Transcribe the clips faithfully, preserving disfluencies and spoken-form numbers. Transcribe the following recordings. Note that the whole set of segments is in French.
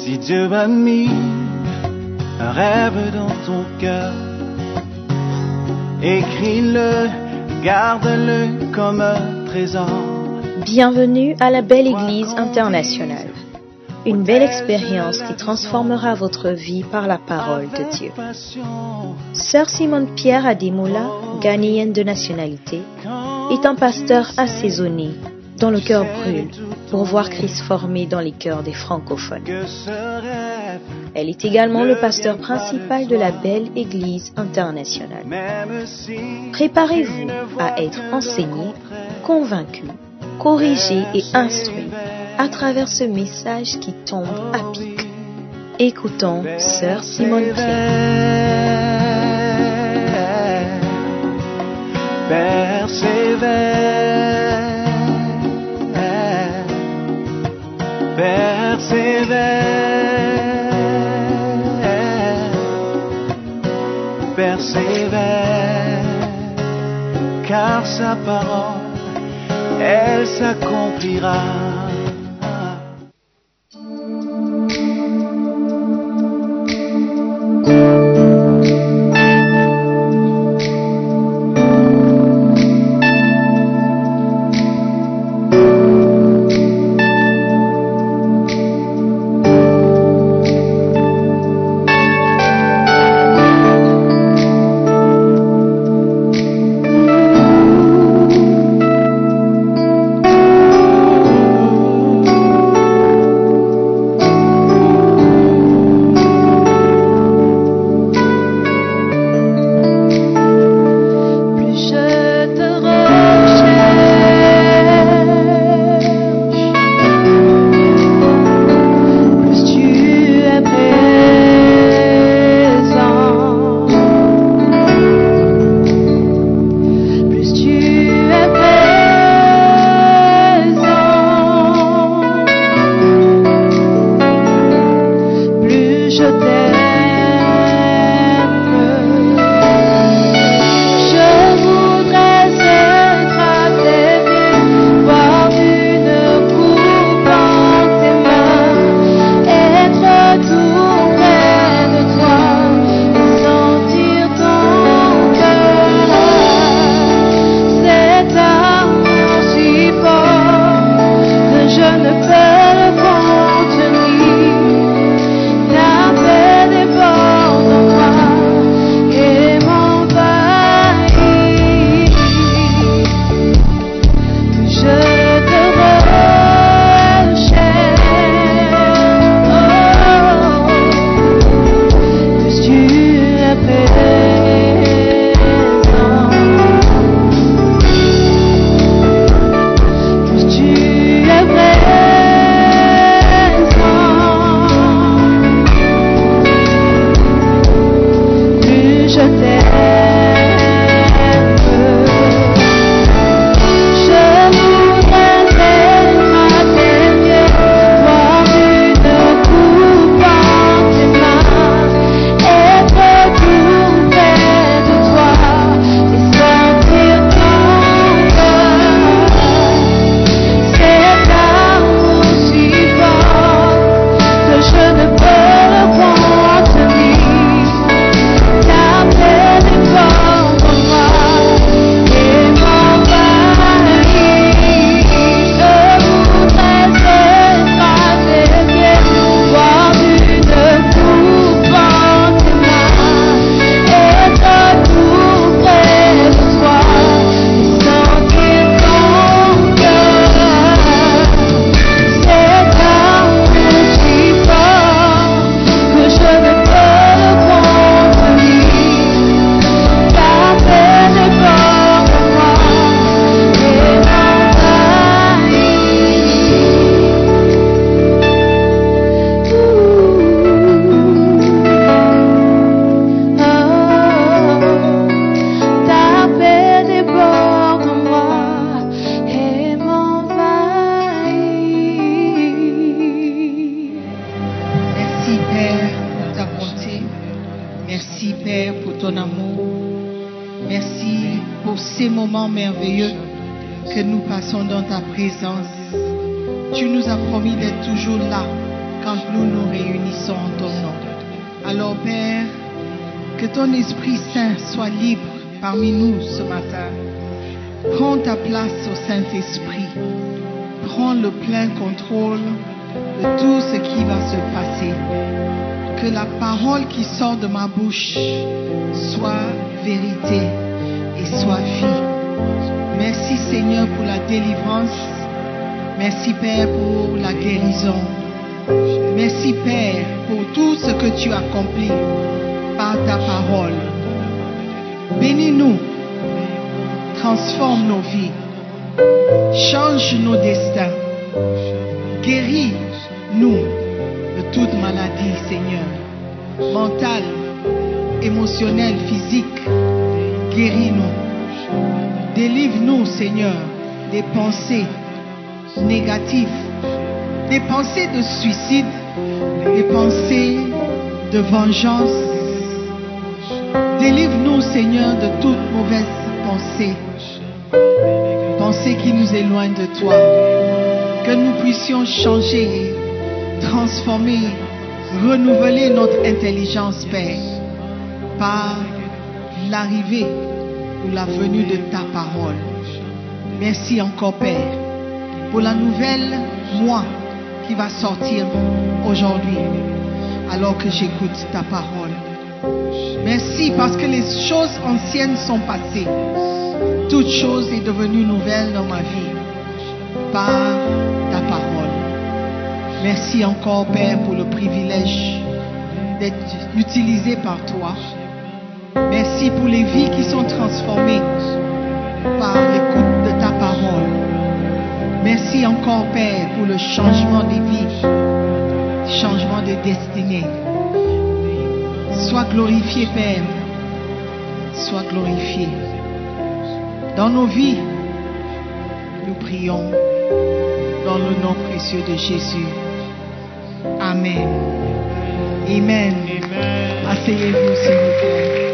Si Dieu a mis un rêve dans ton cœur, écris-le, garde-le comme un trésor. Bienvenue à la Belle Église internationale. Une belle expérience qui transformera votre vie par la parole de Dieu. Sœur Simone Pierre Ademola, ghanéenne de nationalité, est un pasteur assaisonné dont le cœur brûle pour voir Christ formé dans les cœurs des francophones. Elle est également le pasteur principal de la Belle Église internationale. Préparez-vous à être enseigné, convaincu, corrigé et instruit à travers ce message qui tombe à pic. Écoutons Sœur Simone Pierre. Persévère, persévère, persévère, car sa parole, elle s'accomplira. Merveilleux que nous passons dans ta présence. Tu nous as promis d'être toujours là quand nous nous réunissons en ton nom. Alors Père, que ton Esprit Saint soit libre parmi nous ce matin. Prends ta place au Saint-Esprit. Prends le plein contrôle de tout ce qui va se passer. Que la parole qui sort de ma bouche soit vérité et soit vie. Merci Seigneur pour la délivrance. Merci Père pour la guérison. Merci Père pour tout ce que tu accomplis par ta parole. Bénis-nous. Transforme nos vies. Change nos destins. Guéris-nous de toute maladie, Seigneur. Mentale, émotionnelle, physique. Guéris-nous. Délivre-nous, Seigneur, des pensées négatives, des pensées de suicide, des pensées de vengeance. Délivre-nous, Seigneur, de toute mauvaise pensée, pensée qui nous éloigne de toi. Que nous puissions changer, transformer, renouveler notre intelligence, Père, par l'arrivée ou la venue de ta parole. Merci encore, Père, pour la nouvelle moi qui va sortir aujourd'hui, alors que j'écoute ta parole. Merci parce que les choses anciennes sont passées. Toute chose est devenue nouvelle dans ma vie par ta parole. Merci encore, Père, pour le privilège d'être utilisé par toi. Merci pour les vies qui sont transformées par l'écoute de ta parole. Merci encore, Père, pour le changement des vies, changement de destinée. Sois glorifié, Père. Sois glorifié. Dans nos vies, nous prions dans le nom précieux de Jésus. Amen. Amen. Amen. Asseyez-vous, s'il vous plaît.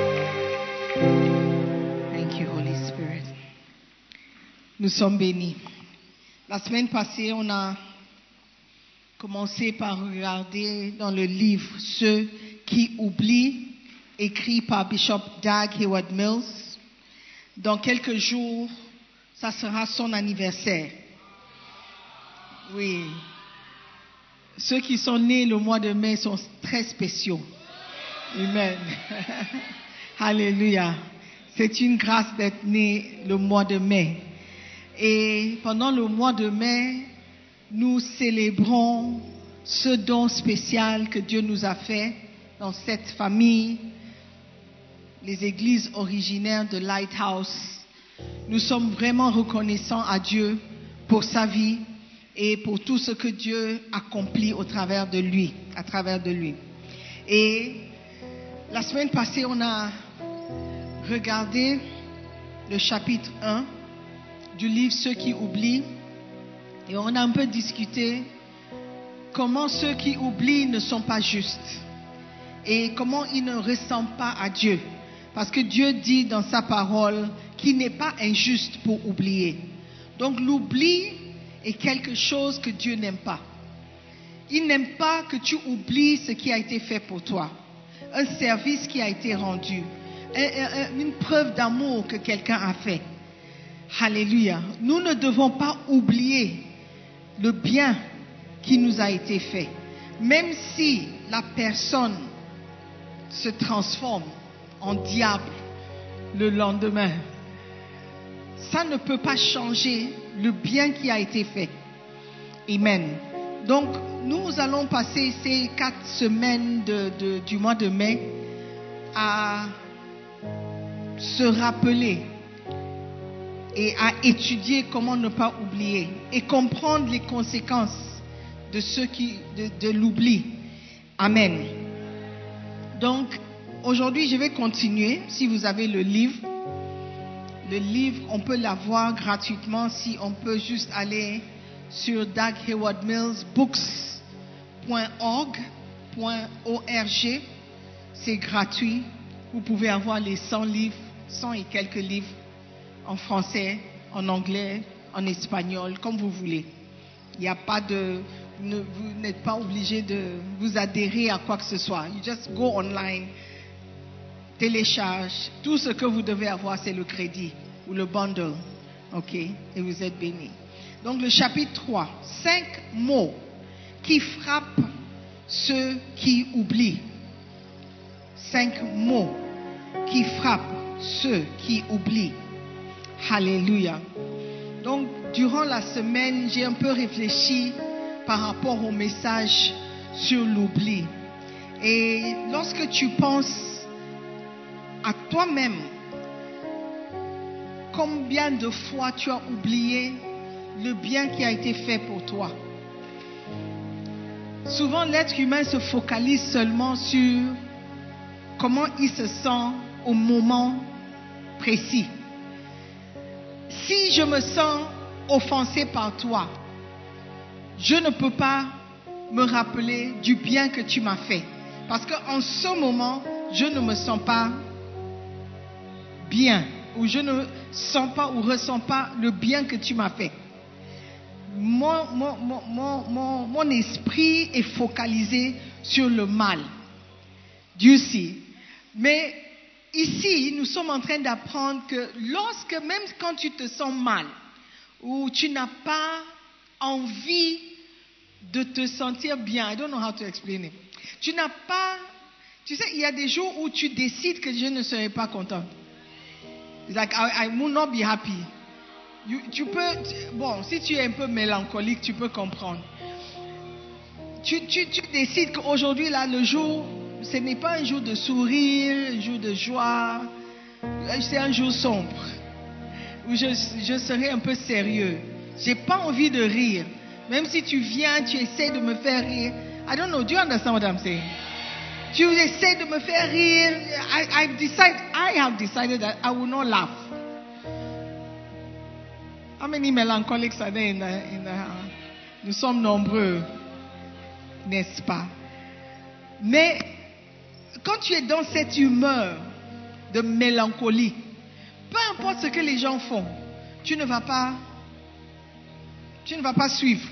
Thank you, Holy Spirit. Nous sommes bénis. La semaine passée, on a commencé par regarder dans le livre Ceux qui oublient, écrit par Bishop Dag Heward-Mills. Dans quelques jours, ça sera son anniversaire. Oui. Ceux qui sont nés le mois de mai sont très spéciaux. Amen. Alléluia. C'est une grâce d'être né le mois de mai. Et pendant le mois de mai, nous célébrons ce don spécial que Dieu nous a fait dans cette famille, les églises originaires de Lighthouse. Nous sommes vraiment reconnaissants à Dieu pour sa vie et pour tout ce que Dieu accomplit au travers de lui, à travers de lui. Et la semaine passée, on a regardé le chapitre un du livre Ceux qui oublient et on a un peu discuté comment ceux qui oublient ne sont pas justes et comment ils ne ressemblent pas à Dieu. Parce que Dieu dit dans sa parole qu'il n'est pas injuste pour oublier. Donc l'oubli est quelque chose que Dieu n'aime pas. Il n'aime pas que tu oublies ce qui a été fait pour toi. Un service qui a été rendu. Un, un, une preuve d'amour que quelqu'un a fait. Alléluia. Nous ne devons pas oublier le bien qui nous a été fait. Même si la personne se transforme en diable le lendemain, ça ne peut pas changer le bien qui a été fait. Amen. Donc, nous allons passer ces quatre semaines de, de, du mois de mai à se rappeler et à étudier comment ne pas oublier et comprendre les conséquences de ceux qui, de, de l'oubli. Amen. Donc, aujourd'hui, je vais continuer. Si vous avez le livre, le livre, on peut l'avoir gratuitement si on peut juste aller sur dag heward mills books point org. C'est gratuit. Vous pouvez avoir les cent livres, cent et quelques livres en français, en anglais, en espagnol, comme vous voulez. Il n'y a pas de... ne, vous n'êtes pas obligé de vous adhérer à quoi que ce soit. You just go online, télécharge. Tout ce que vous devez avoir, c'est le crédit ou le bundle. OK? Et vous êtes bénis. Donc le chapitre trois. Cinq mots qui frappent ceux qui oublient. Cinq mots qui frappent ceux qui oublient. Alléluia. Donc, durant la semaine, j'ai un peu réfléchi par rapport au message sur l'oubli. Et lorsque tu penses à toi-même, combien de fois tu as oublié le bien qui a été fait pour toi? Souvent, l'être humain se focalise seulement sur comment il se sent au moment précis. Si je me sens offensé par toi, je ne peux pas me rappeler du bien que tu m'as fait. Parce qu'en ce moment, je ne me sens pas bien. Ou je ne sens pas ou ressens pas le bien que tu m'as fait. Mon, mon, mon, mon, mon, mon esprit est focalisé sur le mal. Dieu sait. Mais ici, nous sommes en train d'apprendre que lorsque, même quand tu te sens mal, ou tu n'as pas envie de te sentir bien, I don't know how to explain it. Tu n'as pas, tu sais, il y a des jours où tu décides que je ne serai pas content. It's like, I, I will not be happy. You, tu peux, bon, si tu es un peu mélancolique, tu peux comprendre. Tu, tu, tu décides qu'aujourd'hui, là, le jour, ce n'est pas un jour de sourire, un jour de joie, c'est un jour sombre, où je, je serai un peu sérieux. J'ai pas envie de rire. Même si tu viens, tu essaies de me faire rire. I don't know, do you understand what I'm saying? Tu essaies de me faire rire. I, I, decide, I have decided that I will not laugh. How many melancholics are there in the, in the house? Nous sommes nombreux, n'est-ce pas? Mais quand tu es dans cette humeur de mélancolie, peu importe ce que les gens font, tu ne vas pas, tu ne vas pas suivre.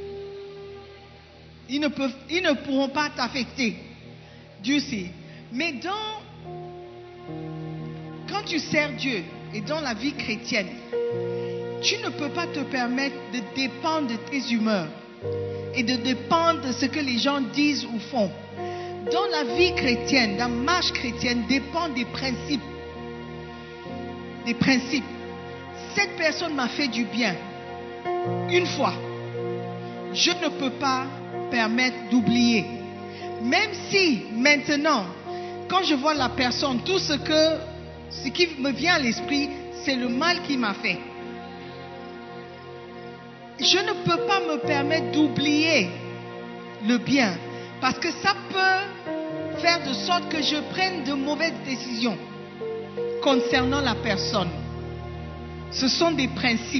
Ils ne peuvent, ils ne pourront pas t'affecter. Dieu sait. Mais dans, quand tu sers Dieu et dans la vie chrétienne, tu ne peux pas te permettre de dépendre de tes humeurs et de dépendre de ce que les gens disent ou font. Dans la vie chrétienne, la marche chrétienne dépend des principes. Des principes. Cette personne m'a fait du bien une fois. Je ne peux pas permettre d'oublier. Même si maintenant, quand je vois la personne, tout ce que, ce qui me vient à l'esprit, c'est le mal qu'il m'a fait. Je ne peux pas me permettre d'oublier le bien, parce que ça peut faire de sorte que je prenne de mauvaises décisions concernant la personne. Ce sont des principes.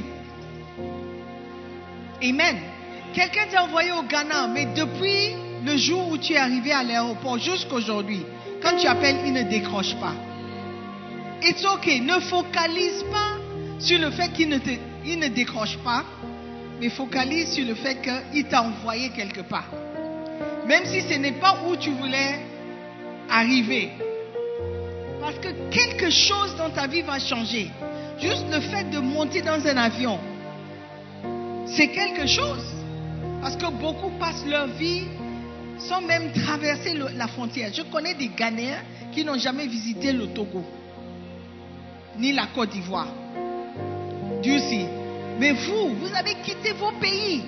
Amen. Quelqu'un t'a envoyé au Ghana, mais depuis le jour où tu es arrivé à l'aéroport jusqu'à aujourd'hui, quand tu appelles, il ne décroche pas. It's okay. Ne focalise pas sur le fait qu'il ne, te, il ne décroche pas, mais focalise sur le fait qu'il t'a envoyé quelque part. Même si ce n'est pas où tu voulais arriver. Parce que quelque chose dans ta vie va changer. Juste le fait de monter dans un avion, c'est quelque chose. Parce que beaucoup passent leur vie sans même traverser le, la frontière. Je connais des Ghanéens qui n'ont jamais visité le Togo, ni la Côte d'Ivoire. Dieu sait. Mais vous, vous avez quitté vos pays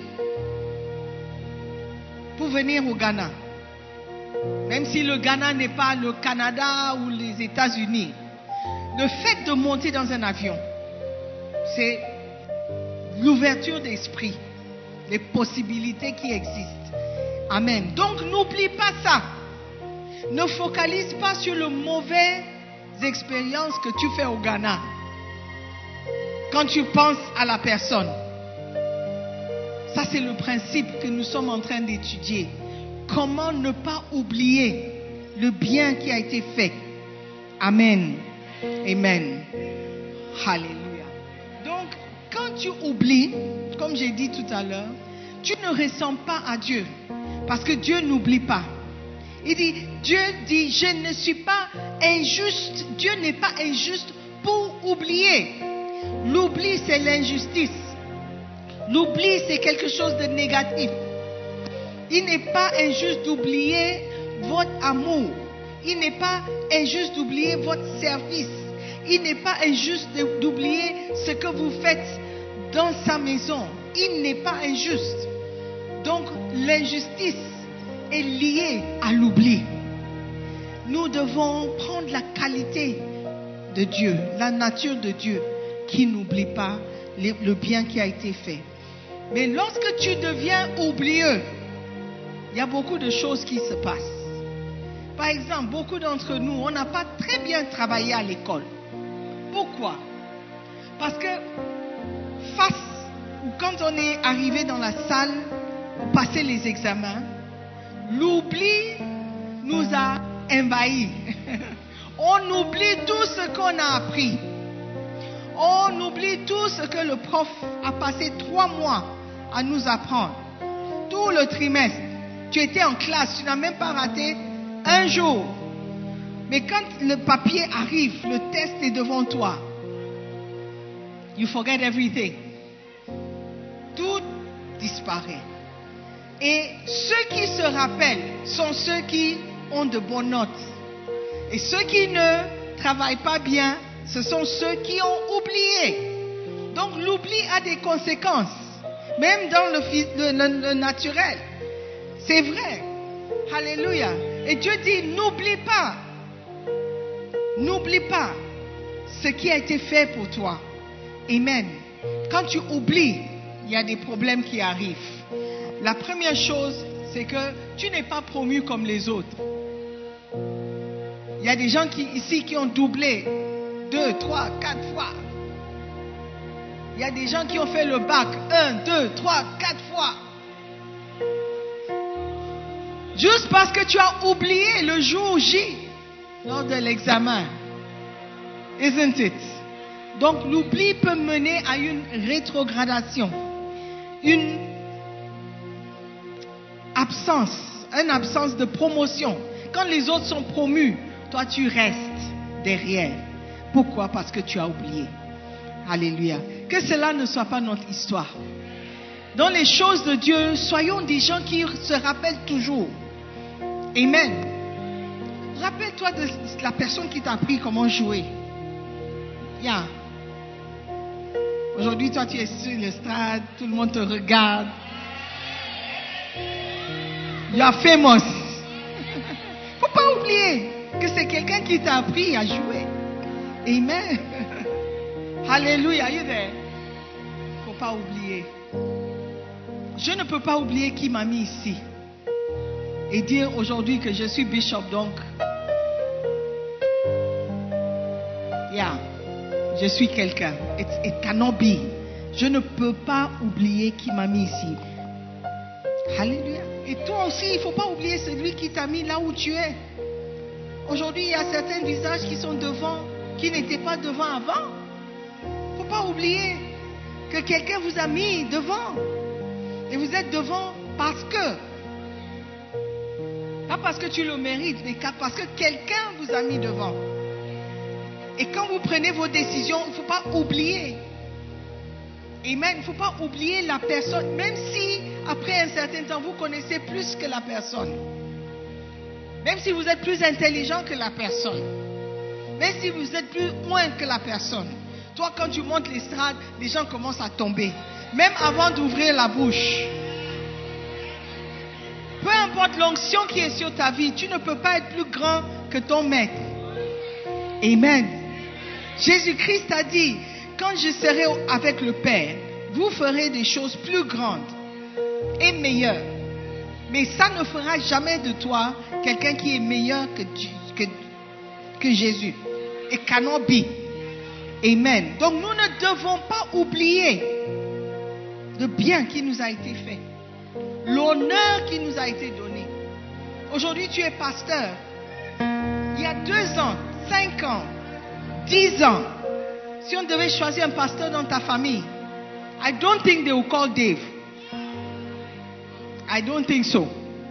pour venir au Ghana. Même si le Ghana n'est pas le Canada ou les États-Unis. Le fait de monter dans un avion, c'est l'ouverture d'esprit, les possibilités qui existent. Amen. Donc n'oublie pas ça. Ne focalise pas sur les mauvaises expériences que tu fais au Ghana. Quand tu penses à la personne. Ça, c'est le principe que nous sommes en train d'étudier. Comment ne pas oublier le bien qui a été fait. Amen. Amen. Alléluia. Donc, quand tu oublies, comme j'ai dit tout à l'heure, tu ne ressembles pas à Dieu. Parce que Dieu n'oublie pas. Il dit, Dieu dit, je ne suis pas injuste. Dieu n'est pas injuste pour oublier. L'oubli, c'est l'injustice. L'oubli, c'est quelque chose de négatif. Il n'est pas injuste d'oublier votre amour. Il n'est pas injuste d'oublier votre service. Il n'est pas injuste d'oublier ce que vous faites dans sa maison. Il n'est pas injuste. Donc, l'injustice est liée à l'oubli. Nous devons prendre la qualité de Dieu, la nature de Dieu, qui n'oublie pas le bien qui a été fait. Mais lorsque tu deviens oublieux, il y a beaucoup de choses qui se passent. Par exemple, beaucoup d'entre nous, on n'a pas très bien travaillé à l'école. Pourquoi? Parce que face, quand on est arrivé dans la salle pour passer les examens, l'oubli nous a envahis. On oublie tout ce qu'on a appris. On oublie tout ce que le prof a passé trois mois à nous apprendre. Tout le trimestre. Tu étais en classe, tu n'as même pas raté un jour. Mais quand le papier arrive, le test est devant toi. You forget everything. Tout disparaît. Et ceux qui se rappellent sont ceux qui ont de bonnes notes. Et ceux qui ne travaillent pas bien, ce sont ceux qui ont oublié. Donc l'oubli a des conséquences, même dans le, le, le, le naturel. C'est vrai. Alléluia. Et Dieu dit, n'oublie pas. N'oublie pas ce qui a été fait pour toi. Amen. Quand tu oublies, il y a des problèmes qui arrivent. La première chose, c'est que tu n'es pas promu comme les autres. Il y a des gens qui, ici qui ont doublé deux, trois, quatre fois. Il y a des gens qui ont fait le bac un, deux, trois, quatre fois. Juste parce que tu as oublié le jour J lors de l'examen. Isn't it? Donc l'oubli peut mener à une rétrogradation, une absence, une absence de promotion. Quand les autres sont promus, toi tu restes derrière. Pourquoi? Parce que tu as oublié. Alléluia. Que cela ne soit pas notre histoire. Dans les choses de Dieu, soyons des gens qui se rappellent toujours. Amen. Rappelle-toi de la personne qui t'a appris comment jouer. Yeah. Aujourd'hui, toi, tu es sur l'estrade, tout le monde te regarde. You are famous. Faut pas oublier que c'est quelqu'un qui t'a appris à jouer. Amen. Alléluia. Are you there? Faut pas oublier. Je ne peux pas oublier qui m'a mis ici. Et dire aujourd'hui que je suis bishop, donc. Yeah. Je suis quelqu'un. It, it cannot be. Je ne peux pas oublier qui m'a mis ici. Alléluia. Et toi aussi, il ne faut pas oublier celui qui t'a mis là où tu es. Aujourd'hui, il y a certains visages qui sont devant, qui n'étaient pas devant avant. Il ne faut pas oublier que quelqu'un vous a mis devant. Et vous êtes devant parce que, pas parce que tu le mérites, mais parce que quelqu'un vous a mis devant. Et quand vous prenez vos décisions, il ne faut pas oublier. Amen. Il ne faut pas oublier la personne, même si après un certain temps, vous connaissez plus que la personne. Même si vous êtes plus intelligent que la personne. Même si vous êtes plus moins que la personne. Toi, quand tu montes l'estrade, les gens commencent à tomber. Même avant d'ouvrir la bouche. Peu importe l'onction qui est sur ta vie, tu ne peux pas être plus grand que ton maître. Amen. Jésus-Christ a dit, quand je serai avec le Père, vous ferez des choses plus grandes et meilleures. Mais ça ne fera jamais de toi quelqu'un qui est meilleur que, que, que Jésus. Et cannot be. Amen. Donc nous ne devons pas oublier le bien qui nous a été fait. L'honneur qui nous a été donné. Aujourd'hui, tu es pasteur. Il y a deux ans, cinq ans, dix ans, si on devait choisir un pasteur dans ta famille, I don't think they will call Dave. I don't think so.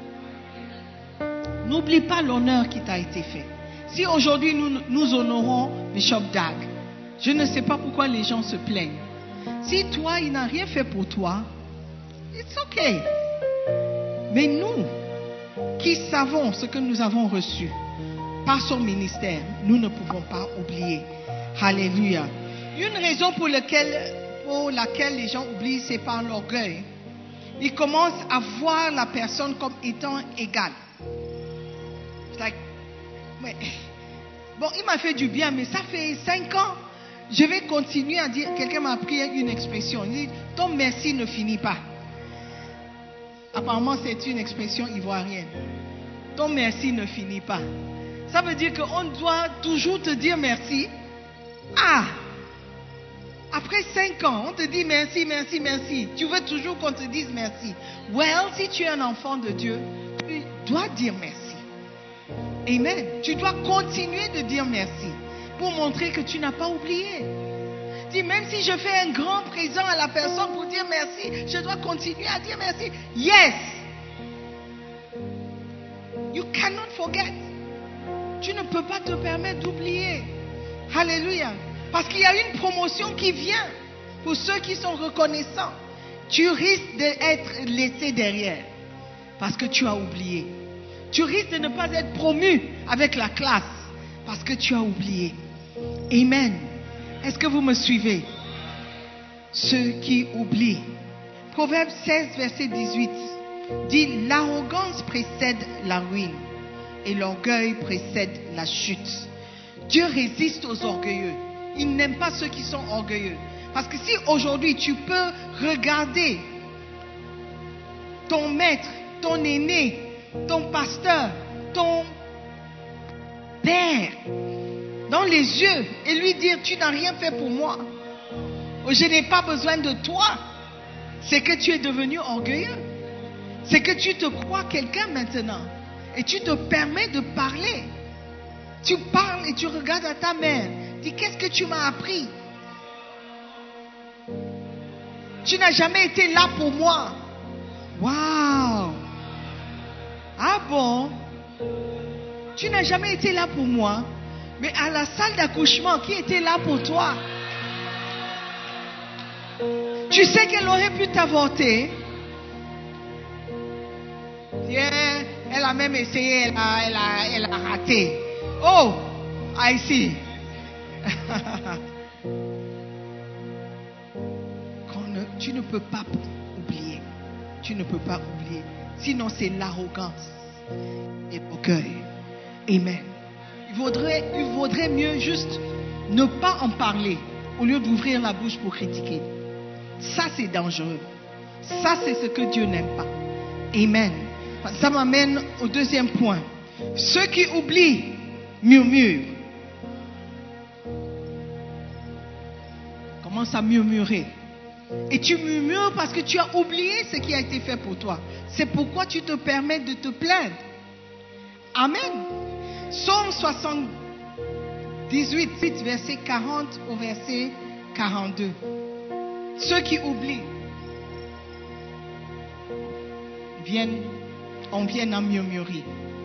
N'oublie pas l'honneur qui t'a été fait. Si aujourd'hui nous, nous honorons Bishop Dag, je ne sais pas pourquoi les gens se plaignent. Si toi, il n'a rien fait pour toi, it's okay. Mais nous, qui savons ce que nous avons reçu par son ministère, nous ne pouvons pas oublier. Alléluia. Une raison pour laquelle, pour laquelle les gens oublient, c'est par l'orgueil. Ils commencent à voir la personne comme étant égale. Like, mais, bon, il m'a fait du bien, mais ça fait cinq ans. Je vais continuer à dire, quelqu'un m'a appris une expression. Il dit, ton merci ne finit pas. Apparemment, c'est une expression ivoirienne. Ton merci ne finit pas. Ça veut dire qu'on doit toujours te dire merci. Ah! Après cinq ans, on te dit merci, merci, merci. Tu veux toujours qu'on te dise merci. Well, si tu es un enfant de Dieu, tu dois dire merci. Amen. Tu dois continuer de dire merci pour montrer que tu n'as pas oublié. Dis, même si je fais un grand présent à la personne pour dire merci, je dois continuer à dire merci. Yes. You cannot forget. Tu ne peux pas te permettre d'oublier. Alléluia. Parce qu'il y a une promotion qui vient pour ceux qui sont reconnaissants. Tu risques d'être laissé derrière parce que tu as oublié. Tu risques de ne pas être promu avec la classe parce que tu as oublié. Amen. Est-ce que vous me suivez? Ceux qui oublient. Proverbe seize, verset dix-huit dit: l'arrogance précède la ruine et l'orgueil précède la chute. Dieu résiste aux orgueilleux. Il n'aime pas ceux qui sont orgueilleux. Parce que si aujourd'hui tu peux regarder ton maître, ton aîné, ton pasteur, ton père dans les yeux et lui dire: tu n'as rien fait pour moi, je n'ai pas besoin de toi, c'est que tu es devenu orgueilleux. C'est que tu te crois quelqu'un maintenant et tu te permets de parler. Tu parles et tu regardes à ta mère. Dis: qu'est-ce que tu m'as appris? Tu n'as jamais été là pour moi. Waouh! Ah bon? Tu n'as jamais été là pour moi. Mais à la salle d'accouchement, qui était là pour toi? Tu sais qu'elle aurait pu t'avorter. Yeah, elle a même essayé, elle a, elle a, elle a raté. Oh, I see. ne, tu ne peux pas oublier. Tu ne peux pas oublier. Sinon, c'est l'arrogance et l'orgueil. Amen. Il vaudrait, il vaudrait mieux juste ne pas en parler au lieu d'ouvrir la bouche pour critiquer. Ça, c'est dangereux. Ça, c'est ce que Dieu n'aime pas. Amen. Ça m'amène au deuxième point. Ceux qui oublient murmurent. Commence à murmurer. Et tu murmures parce que tu as oublié ce qui a été fait pour toi. C'est pourquoi tu te permets de te plaindre. Amen. Psaume soixante-dix-huit, verset quarante au verset quarante-deux. Ceux qui oublient viennent, on vient à murmurer.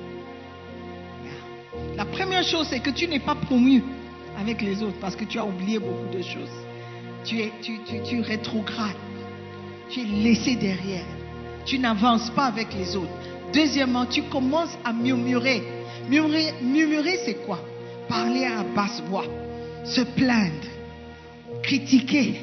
La première chose, c'est que tu n'es pas promu avec les autres parce que tu as oublié beaucoup de choses. Tu es, tu, tu, tu rétrogrades. Tu es laissé derrière. Tu n'avances pas avec les autres. Deuxièmement, tu commences à murmurer. Murmurer, murmurer c'est quoi? Parler à basse voix, se plaindre, critiquer.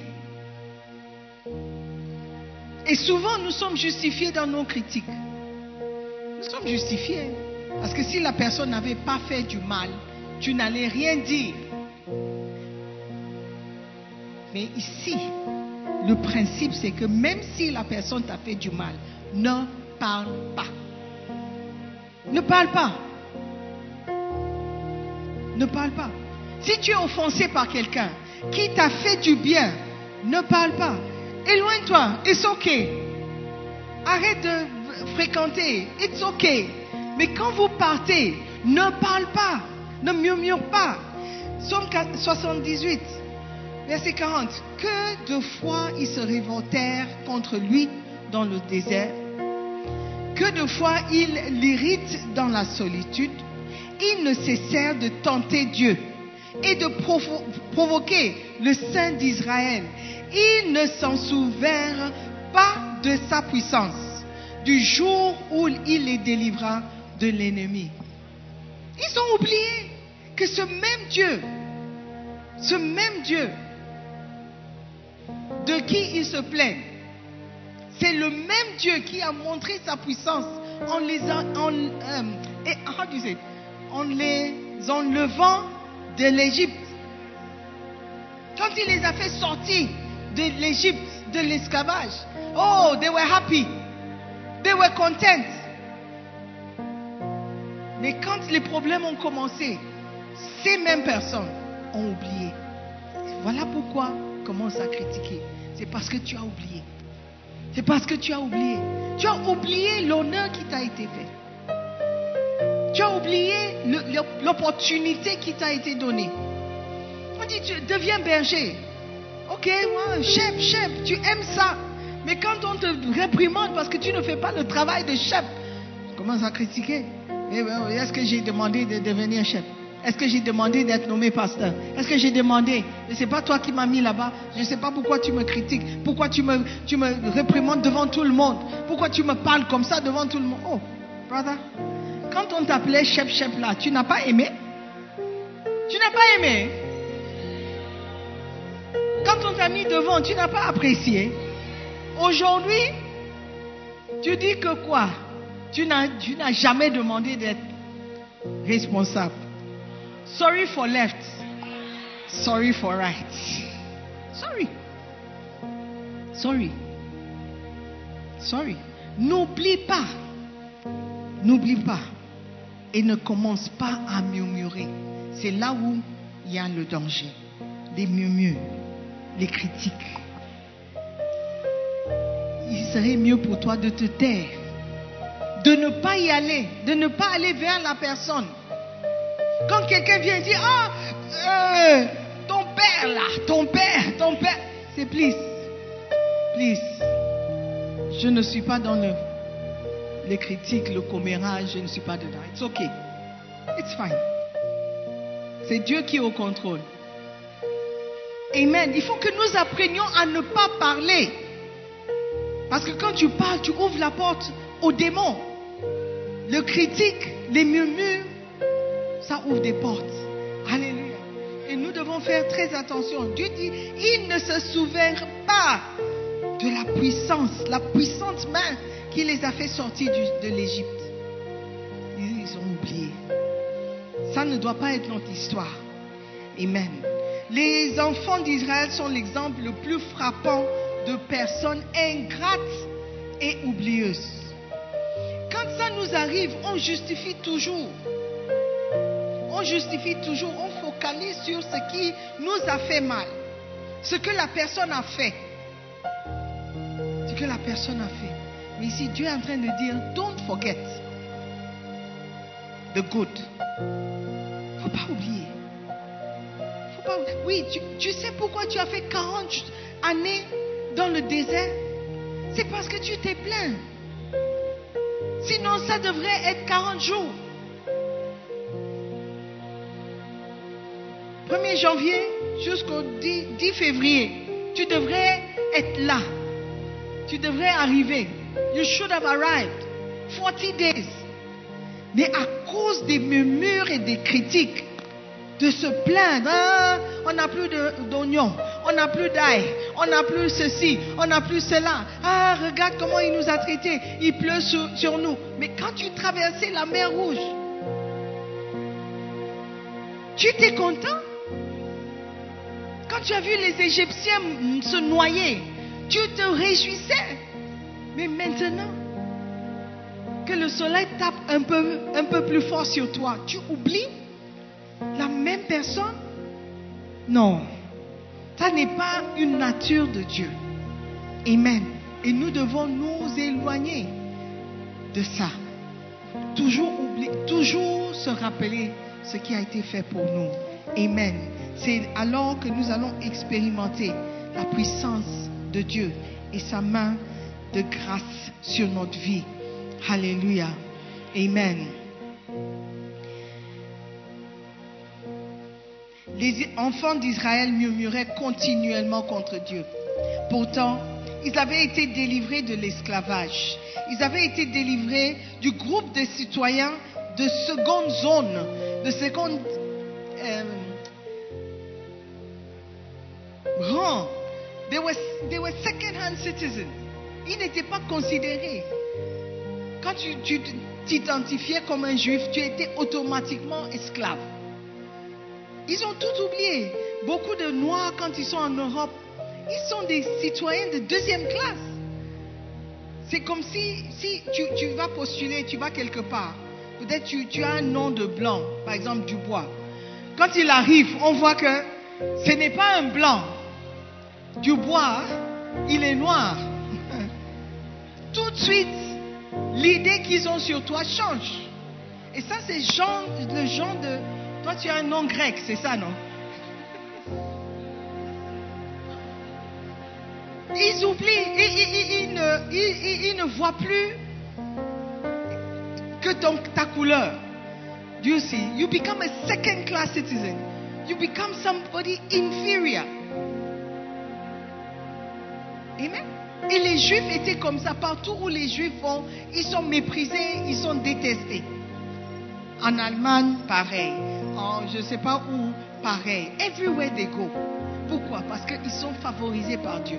Et souvent, nous sommes justifiés dans nos critiques. Nous sommes justifiés. Parce que si la personne n'avait pas fait du mal, tu n'allais rien dire. Mais ici, le principe, c'est que même si la personne t'a fait du mal, ne parle pas. Ne parle pas. Ne parle pas. Si tu es offensé par quelqu'un qui t'a fait du bien, ne parle pas. Éloigne-toi. It's okay. Arrête de fréquenter. It's okay. Mais quand vous partez, ne parle pas. Ne murmure pas. Psaume soixante-dix-huit, verset quarante. Que de fois ils se révoltèrent contre lui dans le désert. que de fois il l'irrite dans la solitude, il ne cessèrent de tenter Dieu et de provo- provoquer le Saint d'Israël. Ils ne s'en souvinrent pas de sa puissance, du jour où il les délivra de l'ennemi. Ils ont oublié que ce même Dieu, ce même Dieu de qui ils se plaignent, c'est le même Dieu qui a montré sa puissance en les, en, euh, et, how do you say, en les enlevant de l'Égypte. Quand il les a fait sortir de l'Égypte, de l'esclavage, oh, they were happy, they were content. Mais quand les problèmes ont commencé, ces mêmes personnes ont oublié. Voilà pourquoi on commence à critiquer. C'est parce que tu as oublié. C'est parce que tu as oublié. Tu as oublié l'honneur qui t'a été fait. Tu as oublié le, l'opportunité qui t'a été donnée. On dit, tu deviens berger. Ok, ouais, chef, chef, tu aimes ça. Mais quand on te réprimande parce que tu ne fais pas le travail de chef, tu commences à critiquer. Est-ce que j'ai demandé de devenir chef? Est-ce que j'ai demandé d'être nommé pasteur? Est-ce que j'ai demandé? Mais c'est pas toi qui m'as mis là-bas. Je ne sais pas pourquoi tu me critiques. Pourquoi tu me, tu me réprimandes devant tout le monde? Pourquoi tu me parles comme ça devant tout le monde? Oh, brother, quand on t'appelait chef, chef là, tu n'as pas aimé? Tu n'as pas aimé? Quand on t'a mis devant, tu n'as pas apprécié? Aujourd'hui, tu dis que quoi? Tu n'as, tu n'as jamais demandé d'être responsable. Sorry for left. Sorry for right. Sorry. Sorry. Sorry. N'oublie pas. N'oublie pas. Et ne commence pas à murmurer. C'est là où il y a le danger. Les murmures, les critiques. Il serait mieux pour toi de te taire. De ne pas y aller, de ne pas aller vers la personne. Quand quelqu'un vient dire, ah, euh, ton père là, ton père, ton père, c'est please, please. Je ne suis pas dans le, les critiques, le commérage, je ne suis pas dedans. It's okay, it's fine. C'est Dieu qui est au contrôle. Amen. Il faut que nous apprenions à ne pas parler. Parce que quand tu parles, tu ouvres la porte aux démons. Le critique, les murmures, ça ouvre des portes. Alléluia. Et nous devons faire très attention. Dieu dit, ils ne se souviennent pas de la puissance, la puissante main qui les a fait sortir du, de l'Égypte. Ils ont oublié. Ça ne doit pas être notre histoire. Amen. Les enfants d'Israël sont l'exemple le plus frappant de personnes ingrates et oublieuses. Quand ça nous arrive, on justifie toujours. On justifie toujours, on focalise sur ce qui nous a fait mal. Ce que la personne a fait. Ce que la personne a fait. Mais ici, Dieu est en train de dire, don't forget the good. Faut pas oublier. Faut pas oublier. Oui, tu, tu sais pourquoi tu as fait quarante années dans le désert? C'est parce que tu t'es plaint. Sinon, ça devrait être quarante jours. premier janvier jusqu'au dix février, tu devrais être là. Tu devrais arriver. You should have arrived. forty days. Mais à cause des murmures et des critiques, de se plaindre, ah, on n'a plus d'oignons, on n'a plus d'ail, on n'a plus ceci, on n'a plus cela. Ah, regarde comment il nous a traités, il pleut sur, sur nous. Mais quand tu traversais la mer Rouge, tu étais content? Quand tu as vu les Égyptiens se noyer, tu te réjouissais. Mais maintenant que le soleil tape un peu, un peu plus fort sur toi, tu oublies la même personne? Non, ça n'est pas une nature de Dieu. Amen. Et nous devons nous éloigner de ça. Toujours oublier, toujours se rappeler ce qui a été fait pour nous. Amen. C'est alors que nous allons expérimenter la puissance de Dieu et sa main de grâce sur notre vie. Alléluia. Amen. Les enfants d'Israël murmuraient continuellement contre Dieu. Pourtant, ils avaient été délivrés de l'esclavage. Ils avaient été délivrés du groupe de citoyens de seconde zone, de seconde euh, rang. They were, they were second-hand citizens. Ils n'étaient pas considérés. Quand tu, tu t'identifiais comme un juif, tu étais automatiquement esclave. Ils ont tout oublié. Beaucoup de Noirs, quand ils sont en Europe, ils sont des citoyens de deuxième classe. C'est comme si, si tu, tu vas postuler, tu vas quelque part. Peut-être tu, tu as un nom de blanc, par exemple Dubois. Quand il arrive, on voit que ce n'est pas un blanc. Dubois, il est noir. Tout de suite, l'idée qu'ils ont sur toi change. Et ça, c'est genre, le genre de... Toi, tu as un nom grec, c'est ça, non? Ils oublient, ils, ils, ils, ne, ils, ils ne voient plus que ton, ta couleur. Do you see? You become a second class citizen. You become somebody inferior. Amen. Et les Juifs étaient comme ça. Partout où les Juifs vont, ils sont méprisés, ils sont détestés. En Allemagne, pareil. En je ne sais pas où, pareil. Everywhere they go. Pourquoi? Parce qu'ils sont favorisés par Dieu.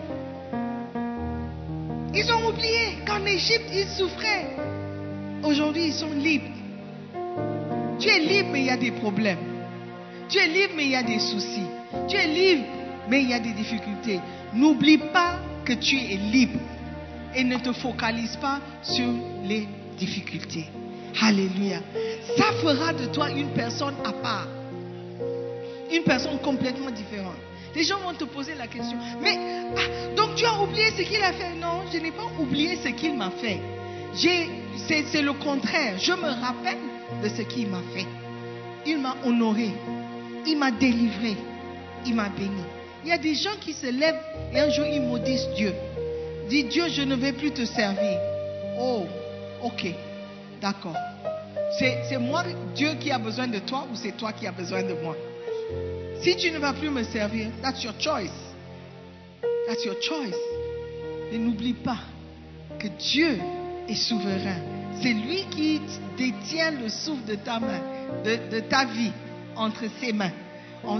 Ils ont oublié qu'en Égypte, ils souffraient. Aujourd'hui, ils sont libres. Tu es libre, mais il y a des problèmes. Tu es libre, mais il y a des soucis. Tu es libre, mais il y a des difficultés. N'oublie pas que tu es libre et ne te focalise pas sur les difficultés. Alléluia. Ça fera de toi une personne à part. Une personne complètement différente. Les gens vont te poser la question. Mais, ah, donc tu as oublié ce qu'il a fait? Non, je n'ai pas oublié ce qu'il m'a fait. J'ai, c'est, c'est le contraire. Je me rappelle de ce qu'il m'a fait. Il m'a honoré. Il m'a délivré. Il m'a béni. Il y a des gens qui se lèvent et un jour ils maudissent Dieu. Dis Dieu, je ne vais plus te servir. Oh, ok, d'accord. C'est, c'est moi, Dieu, qui a besoin de toi ou c'est toi qui as besoin de moi? Si tu ne vas plus me servir, that's your choice. That's your choice. Et n'oublie pas que Dieu est souverain. C'est lui qui détient le souffle de ta main, de, de ta vie entre ses mains. On...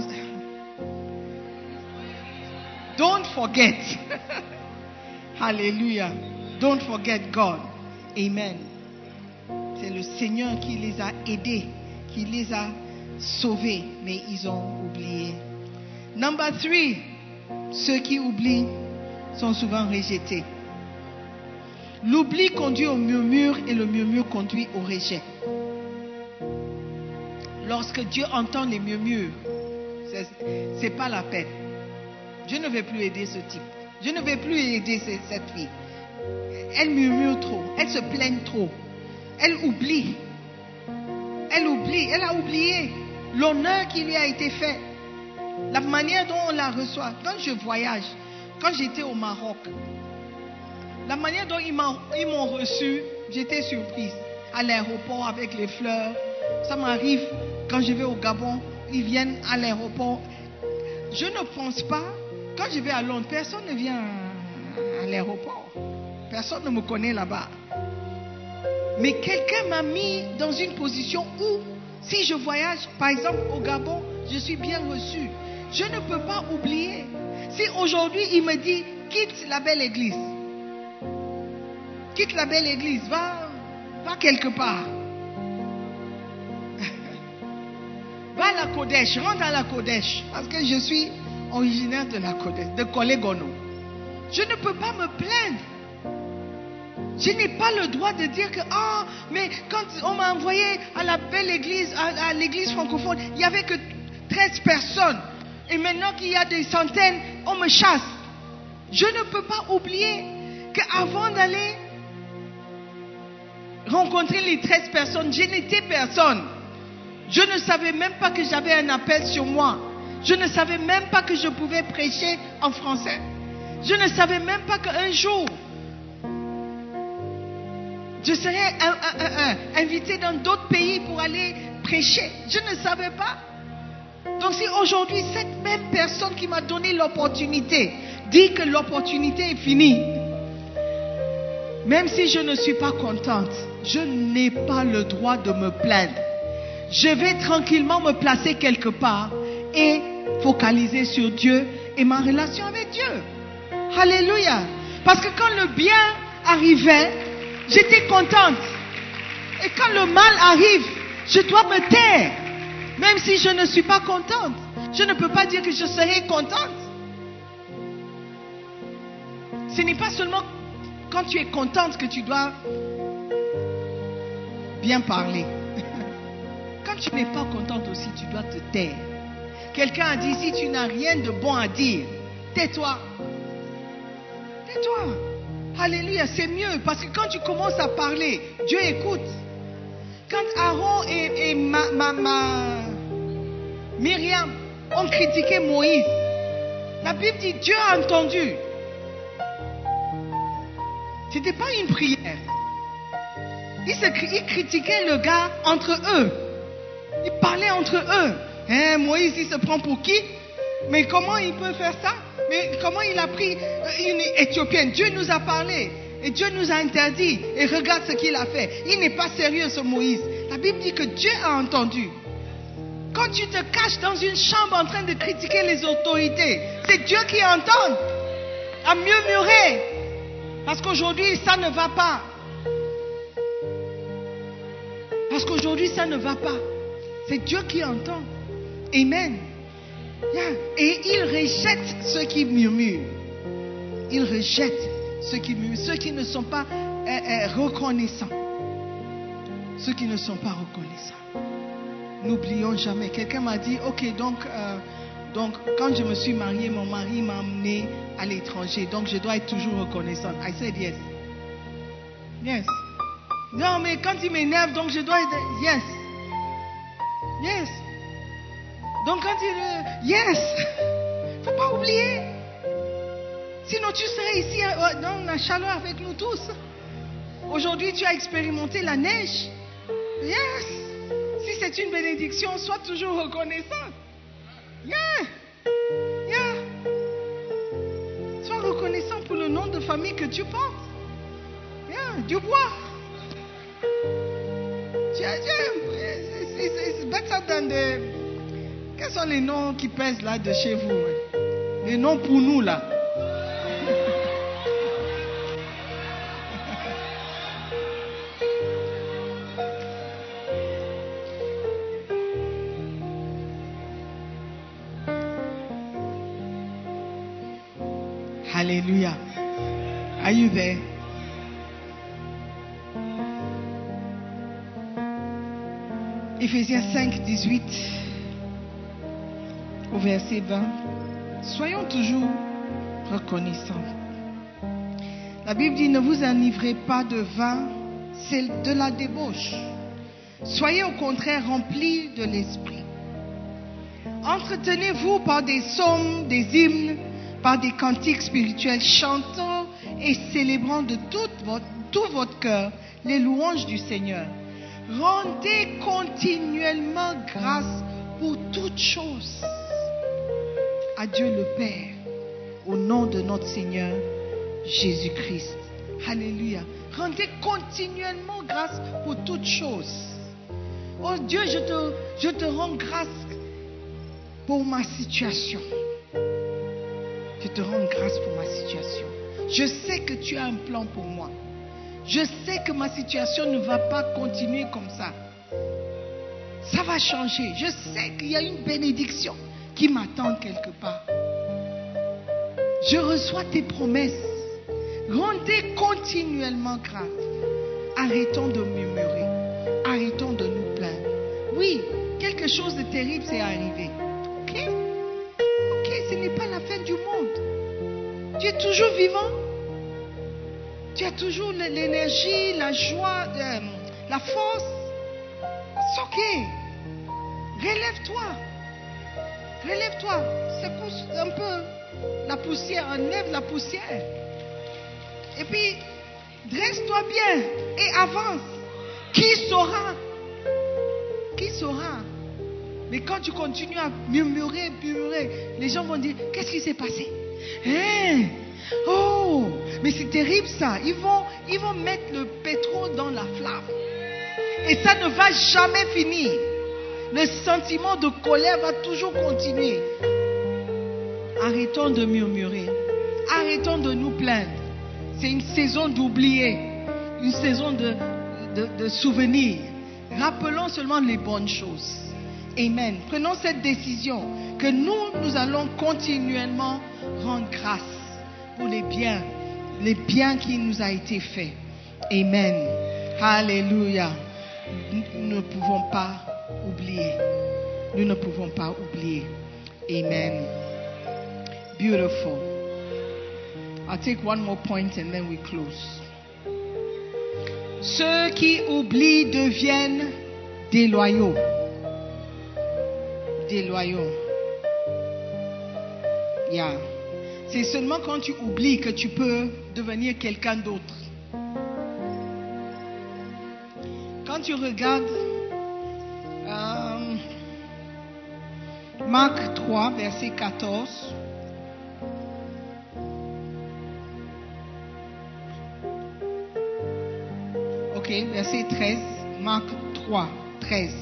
Don't forget. Alléluia. Don't forget God. Amen. C'est le Seigneur qui les a aidés, qui les a sauvés, mais ils ont oublié. Number three, ceux qui oublient sont souvent rejetés. L'oubli conduit au murmure et le murmure conduit au rejet. Lorsque Dieu entend les murmures, c'est, c'est pas la peine. Je ne vais plus aider ce type. Je ne vais plus aider cette fille. Elle murmure trop. Elle se plaigne trop. Elle oublie. Elle oublie. Elle a oublié l'honneur qui lui a été fait. La manière dont on la reçoit. Quand je voyage, quand j'étais au Maroc, la manière dont ils m'ont, ils m'ont reçu, j'étais surprise. À l'aéroport avec les fleurs. Ça m'arrive quand je vais au Gabon, ils viennent à l'aéroport. Je ne pense pas, quand je vais à Londres, personne ne vient à l'aéroport. Personne ne me connaît là-bas. Mais quelqu'un m'a mis dans une position où, si je voyage, par exemple au Gabon, je suis bien reçu. Je ne peux pas oublier. Si aujourd'hui il me dit, quitte la belle église, quitte la belle église, va, va quelque part. Va à la Kodesh, rentre à la Kodesh, parce que je suis originaire de la Kodesh, de Kolegono. Je ne peux pas me plaindre. Je n'ai pas le droit de dire que, ah, oh, mais quand on m'a envoyé à la belle église, à, à l'église francophone, il n'y avait que treize personnes. Et maintenant qu'il y a des centaines, on me chasse. Je ne peux pas oublier qu'avant d'aller rencontrer les treize personnes, je n'étais personne. Je ne savais même pas que j'avais un appel sur moi. Je ne savais même pas que je pouvais prêcher en français. Je ne savais même pas qu'un jour, Je serais un, un, un, un, invité dans d'autres pays pour aller prêcher. Je ne savais pas. Donc si aujourd'hui, cette même personne qui m'a donné l'opportunité dit que l'opportunité est finie, même si je ne suis pas contente, je n'ai pas le droit de me plaindre. Je vais tranquillement me placer quelque part et focaliser sur Dieu et ma relation avec Dieu. Alléluia. Parce que quand le bien arrivait, j'étais contente. Et quand le mal arrive, je dois me taire. Même si je ne suis pas contente. Je ne peux pas dire que je serai contente. Ce n'est pas seulement quand tu es contente que tu dois bien parler. Quand tu n'es pas contente aussi, tu dois te taire. Quelqu'un a dit, si tu n'as rien de bon à dire, tais-toi. Tais-toi. Alléluia, c'est mieux. Parce que quand tu commences à parler, Dieu écoute. Quand Aaron et, et ma, ma, ma Myriam ont critiqué Moïse, la Bible dit, Dieu a entendu. Ce n'était pas une prière. Ils, se, ils critiquaient le gars entre eux. Ils parlaient entre eux. Hein, Moïse, il se prend pour qui? Mais comment il peut faire ça? Mais comment il a pris une Éthiopienne? Dieu nous a parlé. Et Dieu nous a interdit. Et regarde ce qu'il a fait. Il n'est pas sérieux, ce Moïse. La Bible dit que Dieu a entendu. Quand tu te caches dans une chambre en train de critiquer les autorités, c'est Dieu qui entend. À murmurer. Parce qu'aujourd'hui, ça ne va pas. Parce qu'aujourd'hui, ça ne va pas. C'est Dieu qui entend. Amen. Yeah. Et il rejette ceux qui murmurent. Il rejette ceux qui murmurent. Ceux qui ne sont pas euh, euh, reconnaissants. Ceux qui ne sont pas reconnaissants. N'oublions jamais. Quelqu'un m'a dit, ok, donc, euh, donc quand je me suis mariée, mon mari m'a emmené à l'étranger. Donc je dois être toujours reconnaissante. I said yes. Yes. Non, mais quand il m'énerve, donc je dois être... Yes. Yes. Donc quand il... Yes. Faut pas oublier. Sinon tu serais ici dans la chaleur avec nous tous. Aujourd'hui tu as expérimenté la neige. Yes. Si c'est une bénédiction, sois toujours reconnaissant. Yeah. Yeah. Sois reconnaissant pour le nom de famille que tu portes. Yeah. Dubois. C'est better than the... Quels sont les noms qui pèsent là de chez vous? Les noms pour nous là. Hallelujah. Are you there? Éphésiens cinq, dix-huit, au verset vingt. Soyons toujours reconnaissants. La Bible dit, ne vous enivrez pas de vin, c'est de la débauche. Soyez au contraire remplis de l'esprit. Entretenez-vous par des psaumes, des hymnes, par des cantiques spirituels, chantant et célébrant de tout votre, tout votre cœur les louanges du Seigneur. Rendez continuellement grâce pour toutes choses à Dieu le Père, au nom de notre Seigneur Jésus-Christ. Alléluia. Rendez continuellement grâce pour toutes choses. Oh Dieu, je te, je te rends grâce pour ma situation. Je te rends grâce pour ma situation. Je sais que tu as un plan pour moi. Je sais que ma situation ne va pas continuer comme ça. Ça va changer. Je sais qu'il y a une bénédiction qui m'attend quelque part. Je reçois tes promesses. Rendez continuellement grâce. Arrêtons de murmurer. Arrêtons de nous plaindre. Oui, quelque chose de terrible s'est arrivé. Ok? Ok, ce n'est pas la fin du monde. Tu es toujours vivant. Tu as toujours l'énergie, la joie, euh, la force. C'est ok. Relève-toi. Relève-toi. Secousse un peu la poussière. Enlève la poussière. Et puis, Dresse-toi bien et avance. Qui saura? Qui saura? Mais quand tu continues à murmurer, murmurer, les gens vont dire, qu'est-ce qui s'est passé? Hein? Oh, mais c'est terrible ça. Ils vont, ils vont mettre le pétrole dans la flamme. Et ça ne va jamais finir. Le sentiment de colère va toujours continuer. Arrêtons de murmurer. Arrêtons de nous plaindre. C'est une saison d'oublier. Une saison de, de, de souvenirs. Rappelons seulement les bonnes choses. Amen. Prenons cette décision que nous, nous allons continuellement rendre grâce pour les biens, les biens qui nous a été faits. Amen. Alléluia. Nous ne pouvons pas oublier. Nous ne pouvons pas oublier. Amen. Beautiful. I'll take one more point and then we close. Ceux qui oublient deviennent déloyaux. Déloyaux. Yeah. C'est seulement quand tu oublies que tu peux devenir quelqu'un d'autre. Quand tu regardes euh, Marc trois, verset quatorze. Ok, verset treize. Marc trois, treize.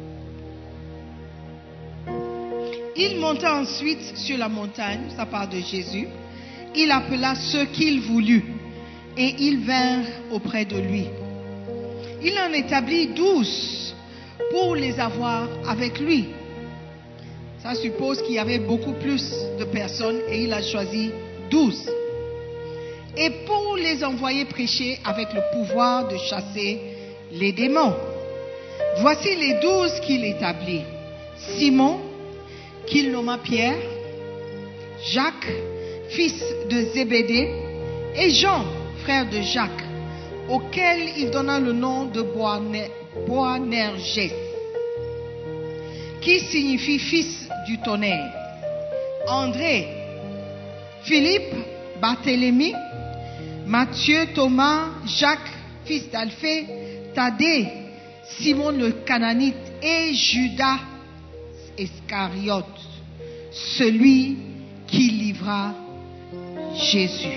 Il monta ensuite sur la montagne, ça parle de Jésus. Il appela ceux qu'il voulut et ils vinrent auprès de lui. Il en établit douze pour les avoir avec lui. Ça suppose qu'il y avait beaucoup plus de personnes et il a choisi douze. Et pour les envoyer prêcher avec le pouvoir de chasser les démons. Voici les douze qu'il établit. Simon, qu'il nomma Pierre, Jacques, fils de Zébédée, et Jean, frère de Jacques, auquel il donna le nom de Boanerges, qui signifie fils du tonnerre. André, Philippe, Barthélemy, Matthieu, Thomas, Jacques, fils d'Alphée, Thaddée, Simon le Cananite et Judas Iscariote, celui qui livra Jésus.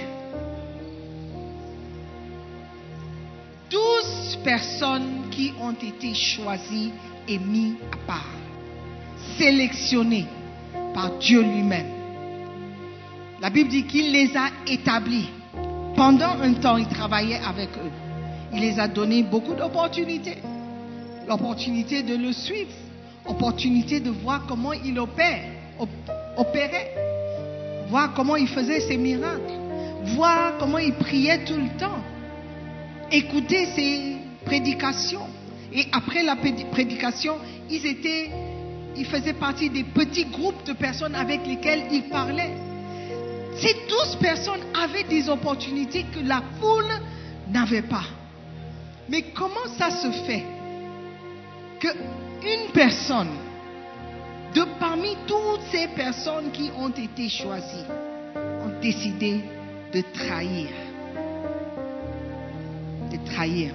Douze personnes qui ont été choisies et mises à part, sélectionnées par Dieu lui-même. La Bible dit qu'il les a établis. Pendant un temps, il travaillait avec eux. Il les a donné beaucoup d'opportunités. L'opportunité de le suivre. Opportunité de voir comment il opère, opérait. Voir comment il faisait ses miracles. Voir comment il priait tout le temps. Écouter ses prédications. Et après la prédication, ils étaient, ils faisaient partie des petits groupes de personnes avec lesquelles il parlait. Ces douze personnes avaient des opportunités que la foule n'avait pas. Mais comment ça se fait que une personne, de parmi toutes ces personnes qui ont été choisies, ont décidé de trahir, de trahir.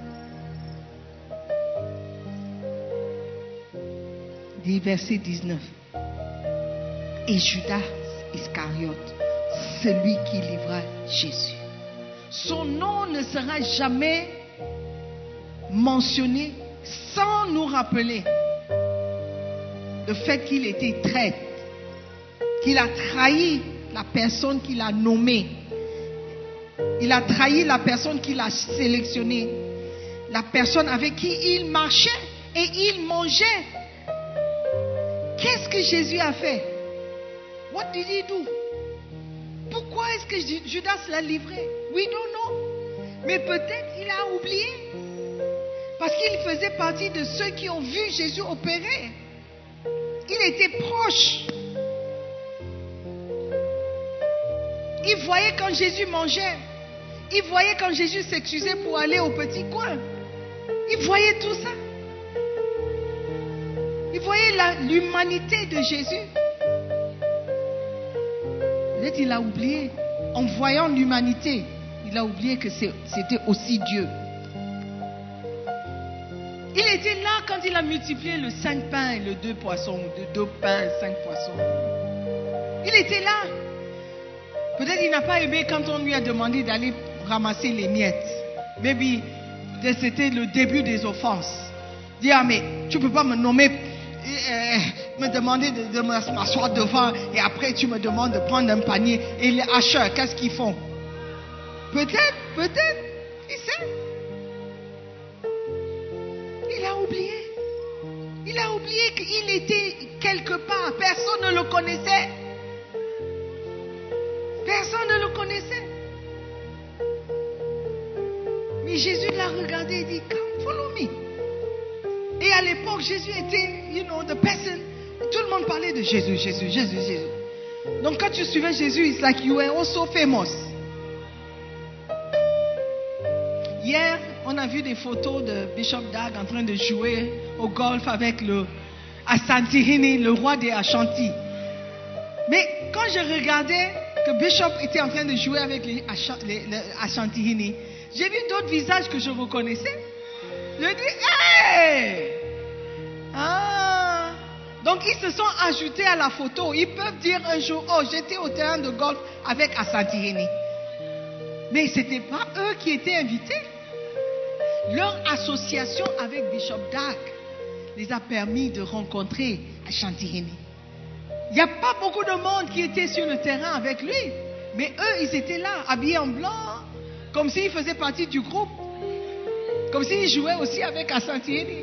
Dit verset dix-neuf. Et Judas Iscariote, celui qui livra Jésus. Son nom ne sera jamais mentionné sans nous rappeler le fait qu'il était traître, qu'il a trahi la personne qu'il a nommée. Il a trahi la personne qu'il a sélectionnée, la personne avec qui il marchait et il mangeait. Qu'est-ce que Jésus a fait? What did he do? Pourquoi est-ce que Judas l'a livré? We don't know. Mais peut-être il a oublié. Parce qu'il faisait partie de ceux qui ont vu Jésus opérer. Il était proche. Il voyait quand Jésus mangeait. Il voyait quand Jésus s'excusait pour aller au petit coin. Il voyait tout ça. Il voyait la, l'humanité de Jésus. Peut-être il a oublié. En voyant l'humanité, Il a oublié que c'est- c'était aussi Dieu. Il était là quand il a multiplié le cinq pains et le deux poissons, de deux pains et cinq poissons. Il était là. Peut-être il n'a pas aimé quand on lui a demandé d'aller ramasser les miettes. Maybe c'était le début des offenses. Dire, ah, mais tu ne peux pas me nommer, euh, me demander de, de m'asseoir devant et après tu me demandes de prendre un panier. Et les hacheurs, qu'est-ce qu'ils font? Peut-être, peut-être, qui sait? Il a oublié. Il a oublié qu'il était quelque part. Personne ne le connaissait. Personne ne le connaissait. Mais Jésus l'a regardé et dit, come, follow me. Et à l'époque, Jésus était, you know, the person. Tout le monde parlait de Jésus, Jésus, Jésus, Jésus. Donc quand tu suivais Jésus, it's like you were also famous. Hier, on a vu des photos de Bishop Dag en train de jouer au golf avec le Asantehene, le roi des Ashanti. Mais quand je regardais que Bishop était en train de jouer avec les, Asha- les, les Asantehene, j'ai vu d'autres visages que je reconnaissais. Je dis, hey! Ah! Donc ils se sont ajoutés à la photo. Ils peuvent dire un jour, oh, j'étais au terrain de golf avec Asantehene. Mais ce n'était pas eux qui étaient invités. Leur association avec Bishop Dag les a permis de rencontrer Asantehene. Il n'y a pas beaucoup de monde qui était sur le terrain avec lui. Mais eux, ils étaient là, habillés en blanc, comme s'ils faisaient partie du groupe. Comme s'ils jouaient aussi avec Asantehene.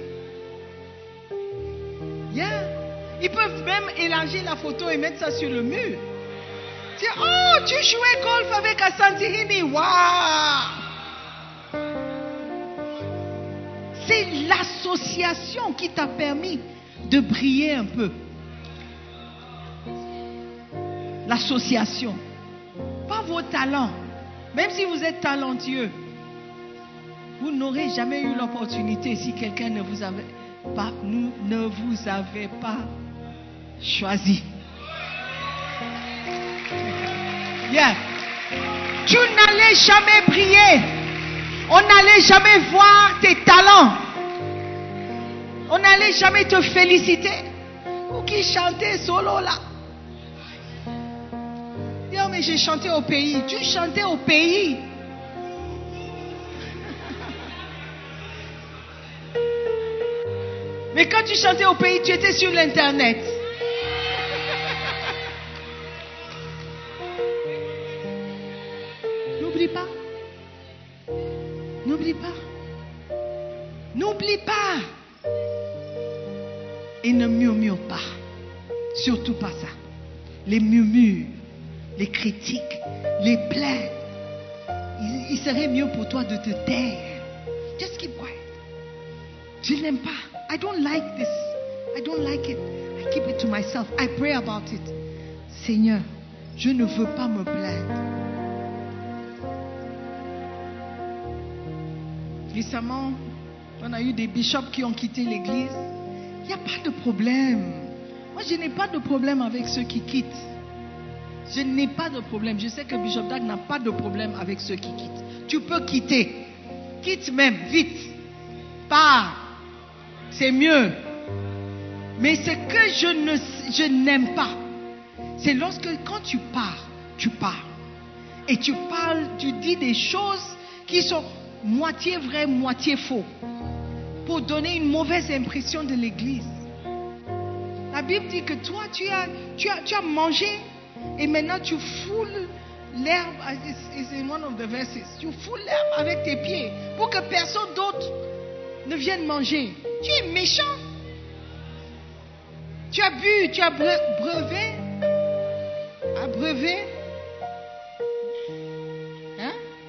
Yeah. Ils peuvent même élargir la photo et mettre ça sur le mur. Dire, oh, tu jouais golf avec Asantehene. Waouh! C'est l'association qui t'a permis de briller un peu. L'association. Pas vos talents. Même si vous êtes talentueux, vous n'aurez jamais eu l'opportunité si quelqu'un ne vous avait pas, nous ne vous avait pas choisi. Yeah. Tu n'allais jamais briller. On n'allait jamais voir tes talents. On n'allait jamais te féliciter. Ou qui chantait solo là. Dis, oh, mais j'ai chanté au pays. Tu chantais au pays. Mais quand tu chantais au pays, tu étais sur l'internet. N'oublie pas. N'oublie pas. N'oublie pas. Et ne murmure pas. Surtout pas ça. Les murmures, les critiques, les plaintes. Il, il serait mieux pour toi de te taire. Just keep quiet. Je n'aime pas. I don't like this. I don't like it. I keep it to myself. I pray about it. Seigneur, je ne veux pas me plaindre. Récemment, on a eu des bishops qui ont quitté l'église. Il n'y a pas de problème. Moi, je n'ai pas de problème avec ceux qui quittent. Je n'ai pas de problème. Je sais que Bishop Dag n'a pas de problème avec ceux qui quittent. Tu peux quitter. Quitte même, vite. Pars. C'est mieux. Mais ce que je ne, je n'aime pas, c'est lorsque quand tu pars, tu pars. Et tu parles, tu dis des choses qui sont moitié vraies, moitié faux. Pour donner une mauvaise impression de l'église. La Bible dit que toi, tu as, tu as, tu as mangé et maintenant tu foules l'herbe. It's in one of the verses. Tu foules l'herbe avec tes pieds pour que personne d'autre ne vienne manger. Tu es méchant. Tu as bu, tu as brevé. Abreuvé. Hein?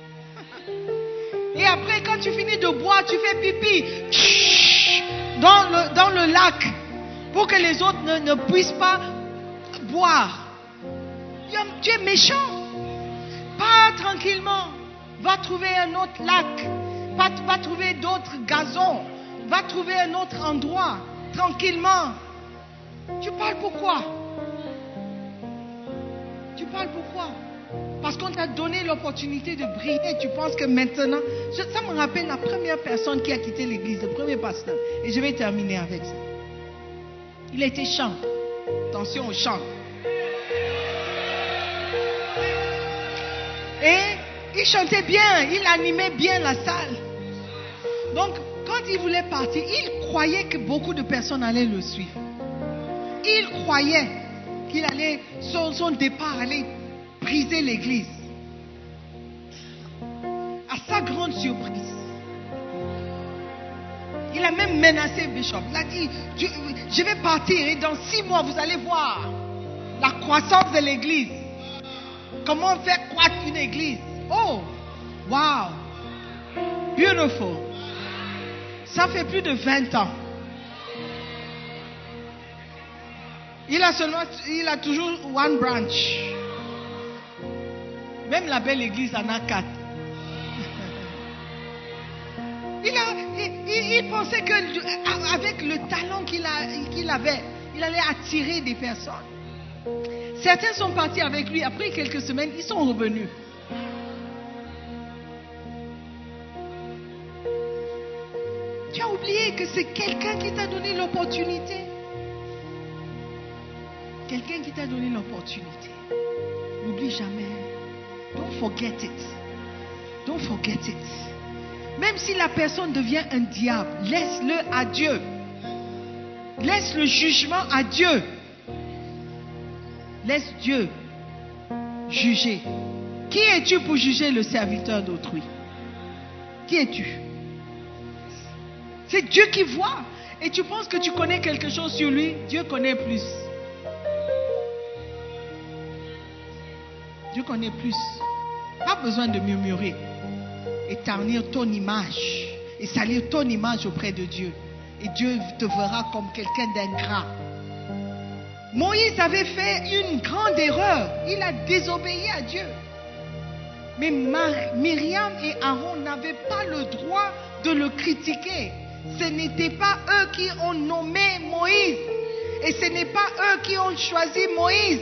Et après, quand tu finis de boire, tu fais pipi dans le, dans le lac pour que les autres ne, ne puissent pas boire. Tu es méchant. Pars tranquillement. Va trouver un autre lac. Va, va trouver d'autres gazons. Va trouver un autre endroit. Tranquillement. Tu parles pourquoi? Tu parles pourquoi? Parce qu'on t'a donné l'opportunité de briller. Tu penses que maintenant... Ça me rappelle la première personne qui a quitté l'église, le premier pasteur. Et je vais terminer avec ça. Il était chant. Attention au chant. Et il chantait bien, il animait bien la salle. Donc, quand il voulait partir, il croyait que beaucoup de personnes allaient le suivre. Il croyait qu'il allait, son, son départ allait briser l'église. À sa grande surprise, il a même menacé Bishop. Il a dit, je, je vais partir et dans six mois, vous allez voir la croissance de l'église. Comment faire croître une église? Oh, wow, beautiful. Ça fait plus de vingt ans. Il a seulement, il a toujours one branch. Même la belle église en a quatre. Il, a, il, il, il pensait que avec le talent qu'il a, qu'il avait, il allait attirer des personnes. Certains sont partis avec lui. Après quelques semaines, ils sont revenus. Tu as oublié que c'est quelqu'un qui t'a donné l'opportunité. Quelqu'un qui t'a donné l'opportunité. N'oublie jamais. Don't forget it. Don't forget it. Même si la personne devient un diable, laisse-le à Dieu. Laisse le jugement à Dieu. Laisse Dieu juger. Qui es-tu pour juger le serviteur d'autrui? Qui es-tu? C'est Dieu qui voit. Et tu penses que tu connais quelque chose sur lui? Dieu connaît plus. Dieu connaît plus. Pas besoin de murmurer et ternir ton image et salir ton image auprès de Dieu. Et Dieu te verra comme quelqu'un d'ingrat. Moïse avait fait une grande erreur. Il a désobéi à Dieu. Mais Myriam et Aaron n'avaient pas le droit de le critiquer. Ce n'était pas eux qui ont nommé Moïse. Et ce n'est pas eux qui ont choisi Moïse.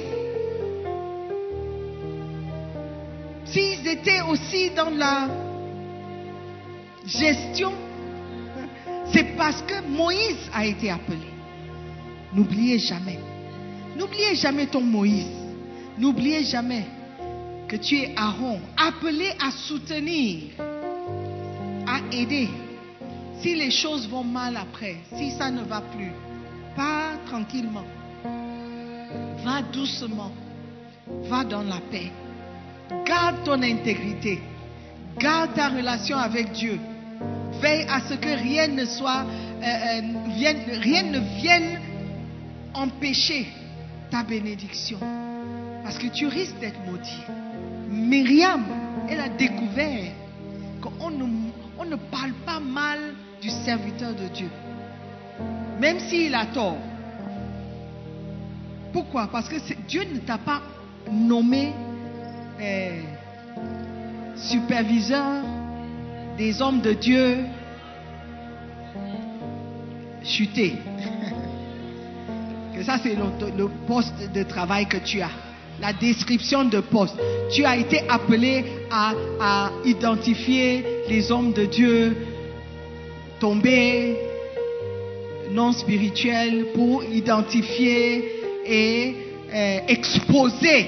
S'ils étaient aussi dans la gestion, c'est parce que Moïse a été appelé. N'oubliez jamais. N'oubliez jamais ton Moïse. N'oubliez jamais que tu es Aaron, appelé à soutenir, à aider. Si les choses vont mal après, si ça ne va plus, pars tranquillement. Va doucement. Va dans la paix. Garde ton intégrité. Garde ta relation avec Dieu. Veille à ce que rien ne soit, euh, euh, vienne, rien ne vienne empêcher ta bénédiction. Parce que tu risques d'être maudit. Myriam, elle a découvert qu'on ne, on ne parle pas mal du serviteur de Dieu. Même s'il a tort. Pourquoi? Parce que Dieu ne t'a pas nommé euh, superviseur des hommes de Dieu chutés. Que ça, c'est le, le poste de travail que tu as. La description de poste. Tu as été appelé à, à identifier les hommes de Dieu tombés, non spirituels, pour identifier et euh, exposer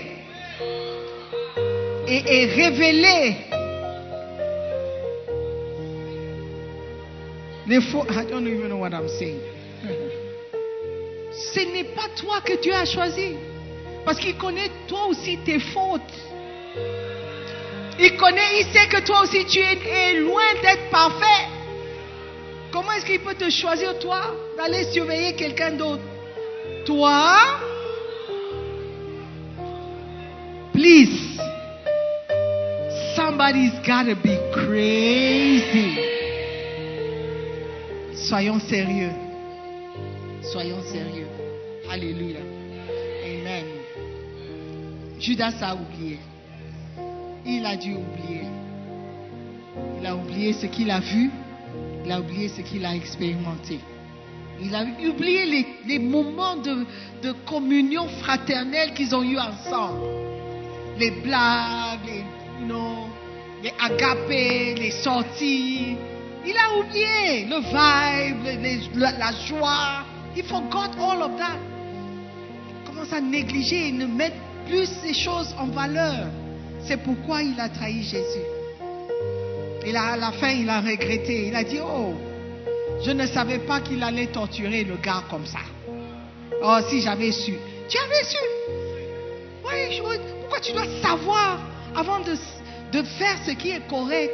et, et révéler les faux. I don't even know what I'm saying. Ce n'est pas toi que Dieu a choisi. Parce qu'il connaît toi aussi tes fautes. Il connaît, il sait que toi aussi tu es, es loin d'être parfait. Comment est-ce qu'il peut te choisir toi d'aller surveiller quelqu'un d'autre? Toi? Please. Somebody's gotta be crazy. Soyons sérieux. Soyons sérieux. Alléluia. Amen. Judas a oublié. Il a dû oublier. Il a oublié ce qu'il a vu. Il a oublié ce qu'il a expérimenté. Il a oublié les, les moments de, de communion fraternelle qu'ils ont eu ensemble. les blagues, les, you know, les agapés, les sorties. Il a oublié le vibe, les, les, la, la joie. He forgot all of that. Il commence à négliger et ne mettre plus ces choses en valeur. C'est pourquoi il a trahi Jésus. Et là, à la fin, il a regretté. Il a dit, oh, je ne savais pas qu'il allait torturer le gars comme ça. Oh, si j'avais su. Tu avais su. Oui, je, pourquoi tu dois savoir avant de, de faire ce qui est correct?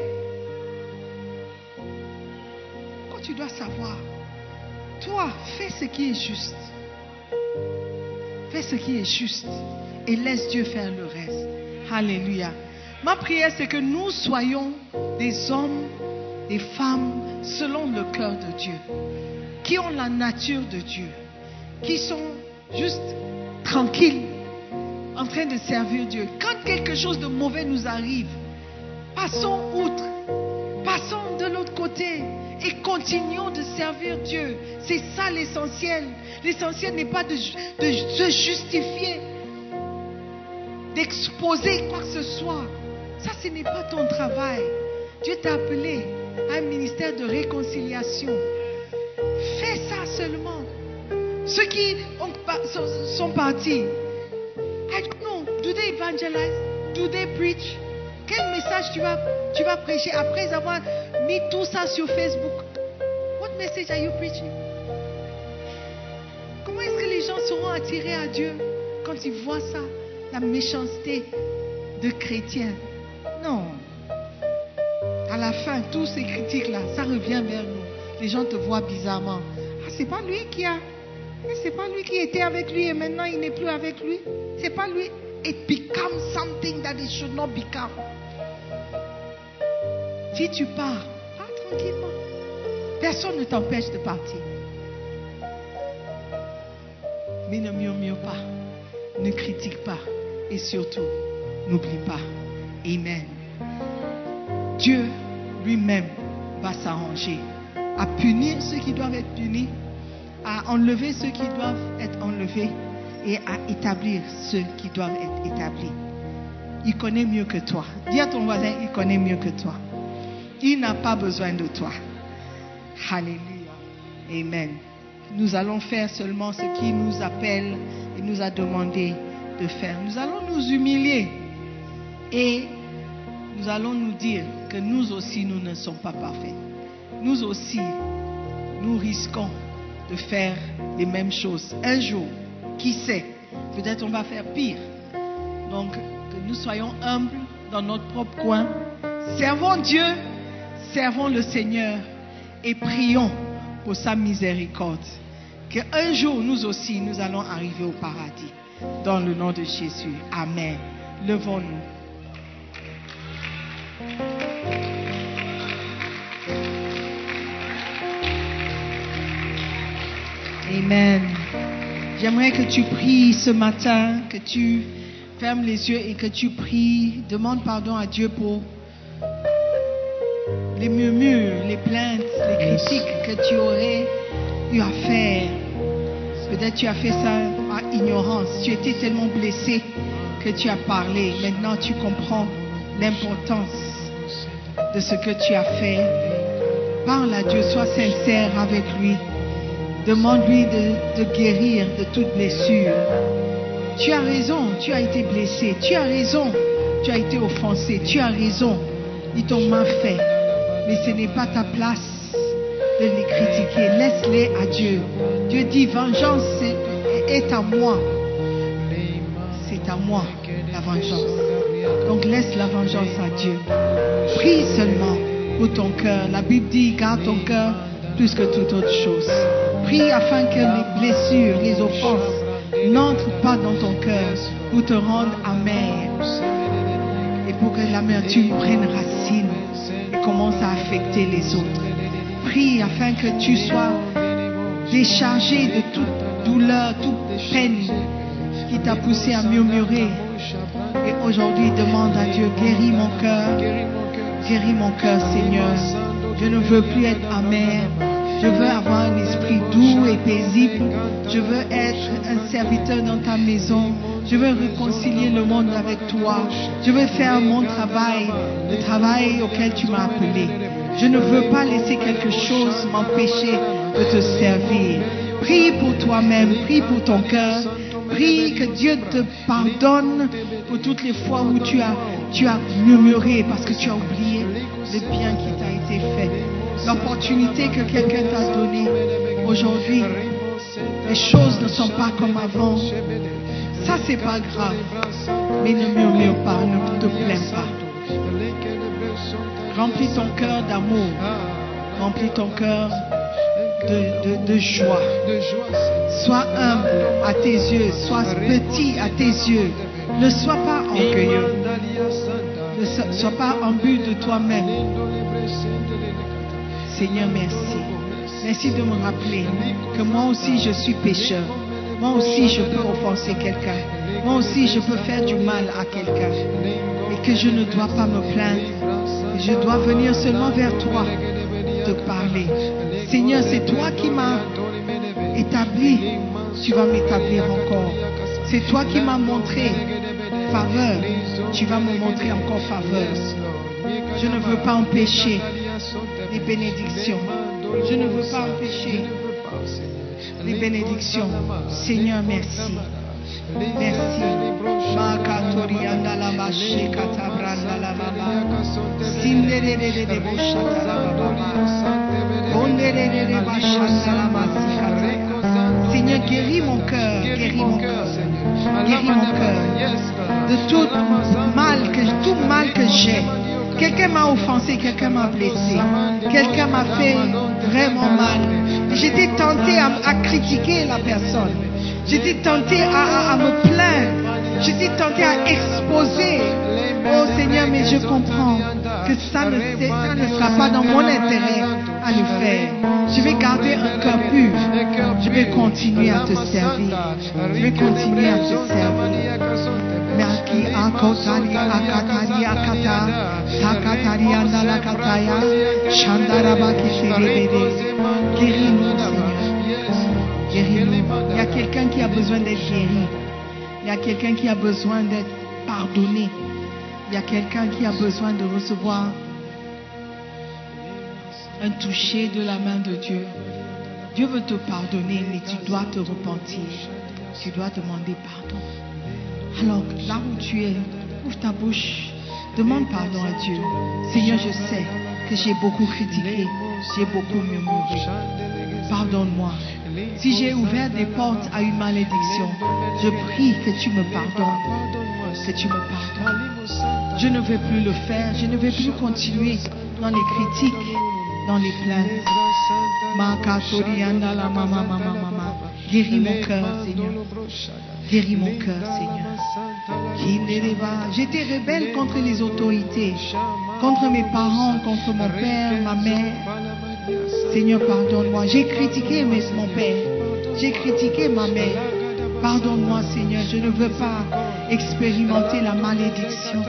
Pourquoi tu dois savoir? Toi, fais ce qui est juste. Fais ce qui est juste. Et laisse Dieu faire le reste. Alléluia. Ma prière, c'est que nous soyons des hommes, des femmes, selon le cœur de Dieu, qui ont la nature de Dieu, qui sont juste tranquilles, en train de servir Dieu. Quand quelque chose de mauvais nous arrive, passons outre, passons de l'autre côté et continuons de servir Dieu. C'est ça l'essentiel. L'essentiel n'est pas de, de se justifier, d'exposer quoi que ce soit. Ça, ce n'est pas ton travail. Dieu t'a appelé à un ministère de réconciliation. Fais ça seulement. Ceux qui ont, sont partis, I don't know, do they evangelize? Do they preach? Quel message tu vas, tu vas prêcher après avoir mis tout ça sur Facebook? What message are you preaching? Comment est-ce que les gens seront attirés à Dieu quand ils voient ça, la méchanceté de chrétiens? Non. À la fin, tous ces critiques-là, ça revient vers nous. Les gens te voient bizarrement. Ah, c'est pas lui qui a... C'est pas lui qui était avec lui et maintenant il n'est plus avec lui. C'est pas lui. It becomes something that it should not become. Si tu pars, pars tranquillement. Personne ne t'empêche de partir. Mais ne murmure pas. Ne critique pas. Et surtout, n'oublie pas. Amen. Dieu lui-même va s'arranger à punir ceux qui doivent être punis, à enlever ceux qui doivent être enlevés et à établir ceux qui doivent être établis. Il connaît mieux que toi. Dis à ton voisin, il connaît mieux que toi. Il n'a pas besoin de toi. Alléluia. Amen. Nous allons faire seulement ce qu'il nous appelle et nous a demandé de faire. Nous allons nous humilier et nous allons nous dire que nous aussi, nous ne sommes pas parfaits. Nous aussi, nous risquons de faire les mêmes choses. Un jour, qui sait, peut-être on va faire pire. Donc, que nous soyons humbles dans notre propre coin. Servons Dieu, servons le Seigneur et prions pour sa miséricorde. Qu'un jour, nous aussi, nous allons arriver au paradis. Dans le nom de Jésus. Amen. Levons-nous. Amen. J'aimerais que tu pries ce matin, que tu fermes les yeux et que tu pries. Demande pardon à Dieu pour les murmures, les plaintes, les critiques que tu aurais eu à faire. Peut-être tu as fait ça par ignorance. Tu étais tellement blessé que tu as parlé. Maintenant tu comprends l'importance de ce que tu as fait. Parle à Dieu, sois sincère avec lui. Demande-lui de, de guérir de toute blessure. Tu as raison, tu as été blessé. Tu as raison, tu as été offensé. Tu as raison, ils t'ont mal fait. Mais ce n'est pas ta place de les critiquer. Laisse-les à Dieu. Dieu dit, vengeance est, est à moi. C'est à moi la vengeance. Donc laisse la vengeance à Dieu. Prie seulement pour ton cœur. La Bible dit, garde ton cœur plus que toute autre chose. Prie afin que les blessures, les offenses n'entrent pas dans ton cœur pour te rendre amer et pour que l'amertume prenne racine et commence à affecter les autres. Prie afin que tu sois déchargé de toute douleur, toute peine qui t'a poussé à murmurer. Et aujourd'hui, demande à Dieu, guéris mon cœur, guéris mon cœur, Seigneur. Je ne veux plus être amer. Je veux avoir un esprit doux et paisible. Je veux être un serviteur dans ta maison. Je veux réconcilier le monde avec toi. Je veux faire mon travail, le travail auquel tu m'as appelé. Je ne veux pas laisser quelque chose m'empêcher de te servir. Prie pour toi-même, prie pour ton cœur. Prie que Dieu te pardonne pour toutes les fois où tu as, tu as murmuré parce que tu as oublié le bien qui t'a été fait. L'opportunité que quelqu'un t'a donnée aujourd'hui, les choses ne sont pas comme avant. Ça, c'est pas grave. Mais ne murmure pas, ne te plains pas. Remplis ton cœur d'amour. Remplis ton cœur de, de, de joie. Sois humble à tes yeux. Sois petit à tes yeux. Ne sois pas orgueilleux. Ne so- sois pas imbu de toi-même. Seigneur, merci. Merci de me rappeler que moi aussi je suis pécheur. Moi aussi je peux offenser quelqu'un. Moi aussi je peux faire du mal à quelqu'un. Et que je ne dois pas me plaindre. Je dois venir seulement vers toi te parler. Seigneur, c'est toi qui m'as établi. Tu vas m'établir encore. C'est toi qui m'as montré faveur. Tu vas me montrer encore faveur. Je ne veux pas empêcher les bénédictions. Je ne veux pas empêcher les bénédictions. Seigneur, merci. Merci. Seigneur, guéris mon cœur, guéris mon cœur, guéris mon cœur de tout mal que, tout mal que j'ai. Quelqu'un m'a offensé, quelqu'un m'a blessé, quelqu'un m'a fait vraiment mal. J'étais tenté à, à critiquer la personne. J'étais tenté à, à, à me plaindre. J'étais tenté à exposer. Oh Seigneur, mais je comprends que ça ne, ça ne sera pas dans mon intérêt à le faire. Je vais garder un cœur pur. Je vais continuer à te servir. Je vais continuer à te servir. Merci akotari akatari akata sakatari andala kataya shandaraba kishiribede. Guéris-nous, Seigneur. Guéris-nous. Il y a quelqu'un qui a besoin d'être guéri. Il y a quelqu'un qui a besoin d'être pardonné. Il y a quelqu'un qui a besoin de recevoir un toucher de la main de Dieu. Dieu veut te pardonner, mais tu dois te repentir. Tu dois demander pardon. Alors, là où tu es, ouvre ta bouche, demande pardon à Dieu. Seigneur, je sais que j'ai beaucoup critiqué, j'ai beaucoup murmuré. Pardonne-moi. Si j'ai ouvert des portes à une malédiction, je prie que tu me pardonnes, que tu me pardonnes. Je ne vais plus le faire, je ne vais plus continuer dans les critiques, dans les plaintes. Guéris mon cœur, Seigneur. Guéris mon cœur, Seigneur. J'étais rebelle contre les autorités, contre mes parents, contre mon père, ma mère. Seigneur, pardonne-moi. J'ai critiqué mes, mon père. J'ai critiqué ma mère. Pardonne-moi, Seigneur. Je ne veux pas expérimenter la malédiction.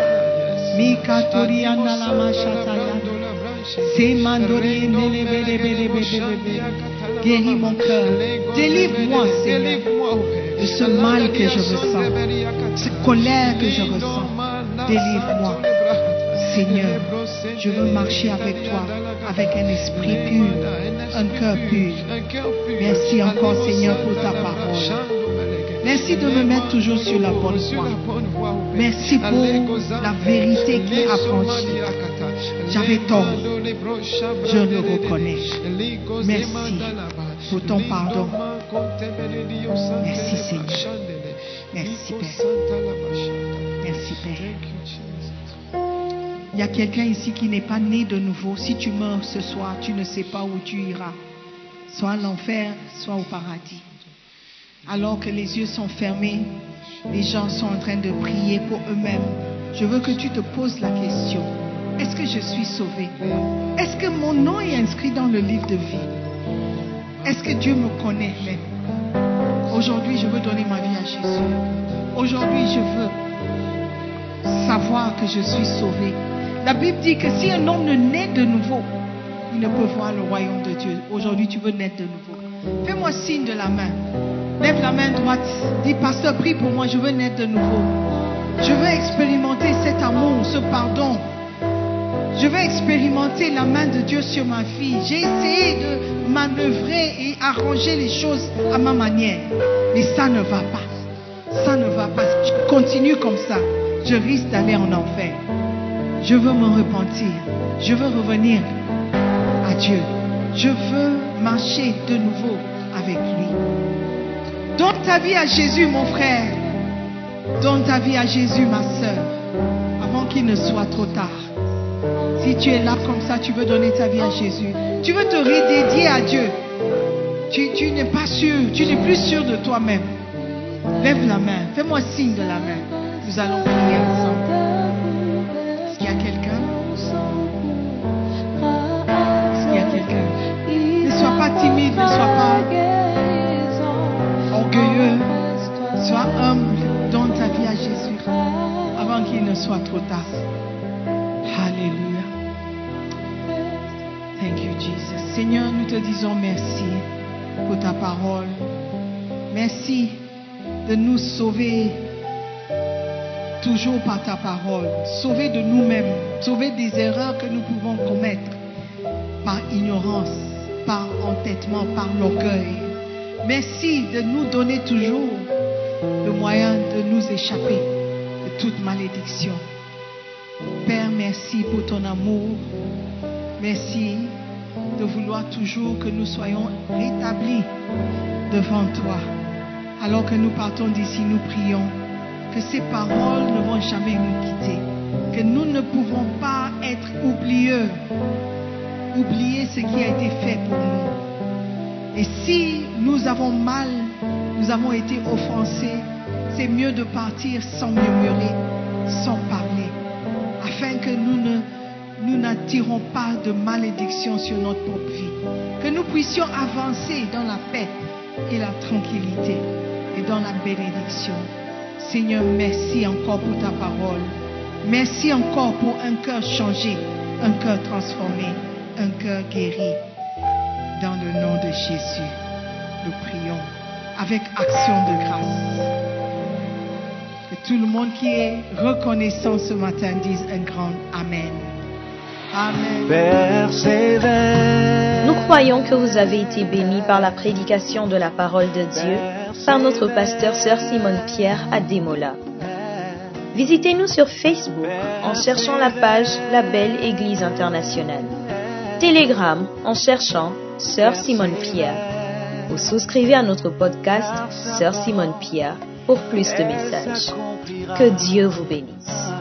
Guéris mon cœur. Délivre-moi, Seigneur, de ce mal que je ressens, cette colère que je ressens. Délivre-moi. Seigneur, je veux marcher avec toi, avec un esprit pur, un cœur pur. Merci encore, Seigneur, pour ta parole. Merci de me mettre toujours sur la bonne voie. Merci pour la vérité qui est affranchie. J'avais tort. Je le reconnais. Merci pour ton pardon. Merci, Seigneur. Merci, Père. Merci, Père. Il y a quelqu'un ici qui n'est pas né de nouveau. Si tu meurs ce soir, tu ne sais pas où tu iras. Soit à l'enfer, soit au paradis. Alors que les yeux sont fermés, les gens sont en train de prier pour eux-mêmes. Je veux que tu te poses la question. Est-ce que je suis sauvé? Est-ce que mon nom est inscrit dans le livre de vie? Est-ce que Dieu me connaît même? Aujourd'hui, je veux donner ma vie à Jésus. Aujourd'hui, je veux savoir que je suis sauvé. La Bible dit que si un homme ne naît de nouveau, il ne peut voir le royaume de Dieu. Aujourd'hui, tu veux naître de nouveau. Fais-moi signe de la main. Lève la main droite. Dis, pasteur, prie pour moi. Je veux naître de nouveau. Je veux expérimenter cet amour, ce pardon. Je veux expérimenter la main de Dieu sur ma fille. J'ai essayé de manœuvrer et arranger les choses à ma manière. Mais ça ne va pas. Ça ne va pas. Si je continue comme ça, je risque d'aller en enfer. Je veux me repentir. Je veux revenir à Dieu. Je veux marcher de nouveau avec lui. Donne ta vie à Jésus, mon frère. Donne ta vie à Jésus, ma soeur, avant qu'il ne soit trop tard. Si tu es là comme ça, tu veux donner ta vie à Jésus. Tu veux te redédier à Dieu. Tu, tu n'es pas sûr, tu n'es plus sûr de toi-même. Lève la main, fais-moi signe de la main. Nous allons prier ensemble. Est-ce qu'il y a quelqu'un? Est-ce qu'il y a quelqu'un? Ne sois pas timide, ne sois pas orgueilleux. Sois humble, donne ta vie à Jésus avant qu'il ne soit trop tard. Alléluia. Thank you, Jesus. Seigneur, nous te disons merci pour ta parole. Merci de nous sauver toujours par ta parole. Sauver de nous-mêmes. Sauver des erreurs que nous pouvons commettre par ignorance, par entêtement, par l'orgueil. Merci de nous donner toujours le moyen de nous échapper de toute malédiction. Père, merci pour ton amour. Merci de vouloir toujours que nous soyons rétablis devant toi. Alors que nous partons d'ici, nous prions que ces paroles ne vont jamais nous quitter. Que nous ne pouvons pas être oublieux. Oublier ce qui a été fait pour nous. Et si nous avons mal, nous avons été offensés, c'est mieux de partir sans murmurer, sans parler, afin que nous ne nous n'attirons pas de malédiction sur notre propre vie. Que nous puissions avancer dans la paix et la tranquillité et dans la bénédiction. Seigneur, merci encore pour ta parole. Merci encore pour un cœur changé, un cœur transformé, un cœur guéri. Dans le nom de Jésus, nous prions avec action de grâce. Que tout le monde qui est reconnaissant ce matin dise un grand Amen. Amen. Persévère. Nous croyons que vous avez été bénis par la prédication de la parole de Dieu par notre pasteur Sœur Simone Pierre à Démola. Visitez-nous sur Facebook en cherchant la page La Belle Église Internationale. Telegram en cherchant Sœur Simone Pierre. Ou souscrivez à notre podcast Sœur Simone Pierre pour plus de messages. Que Dieu vous bénisse.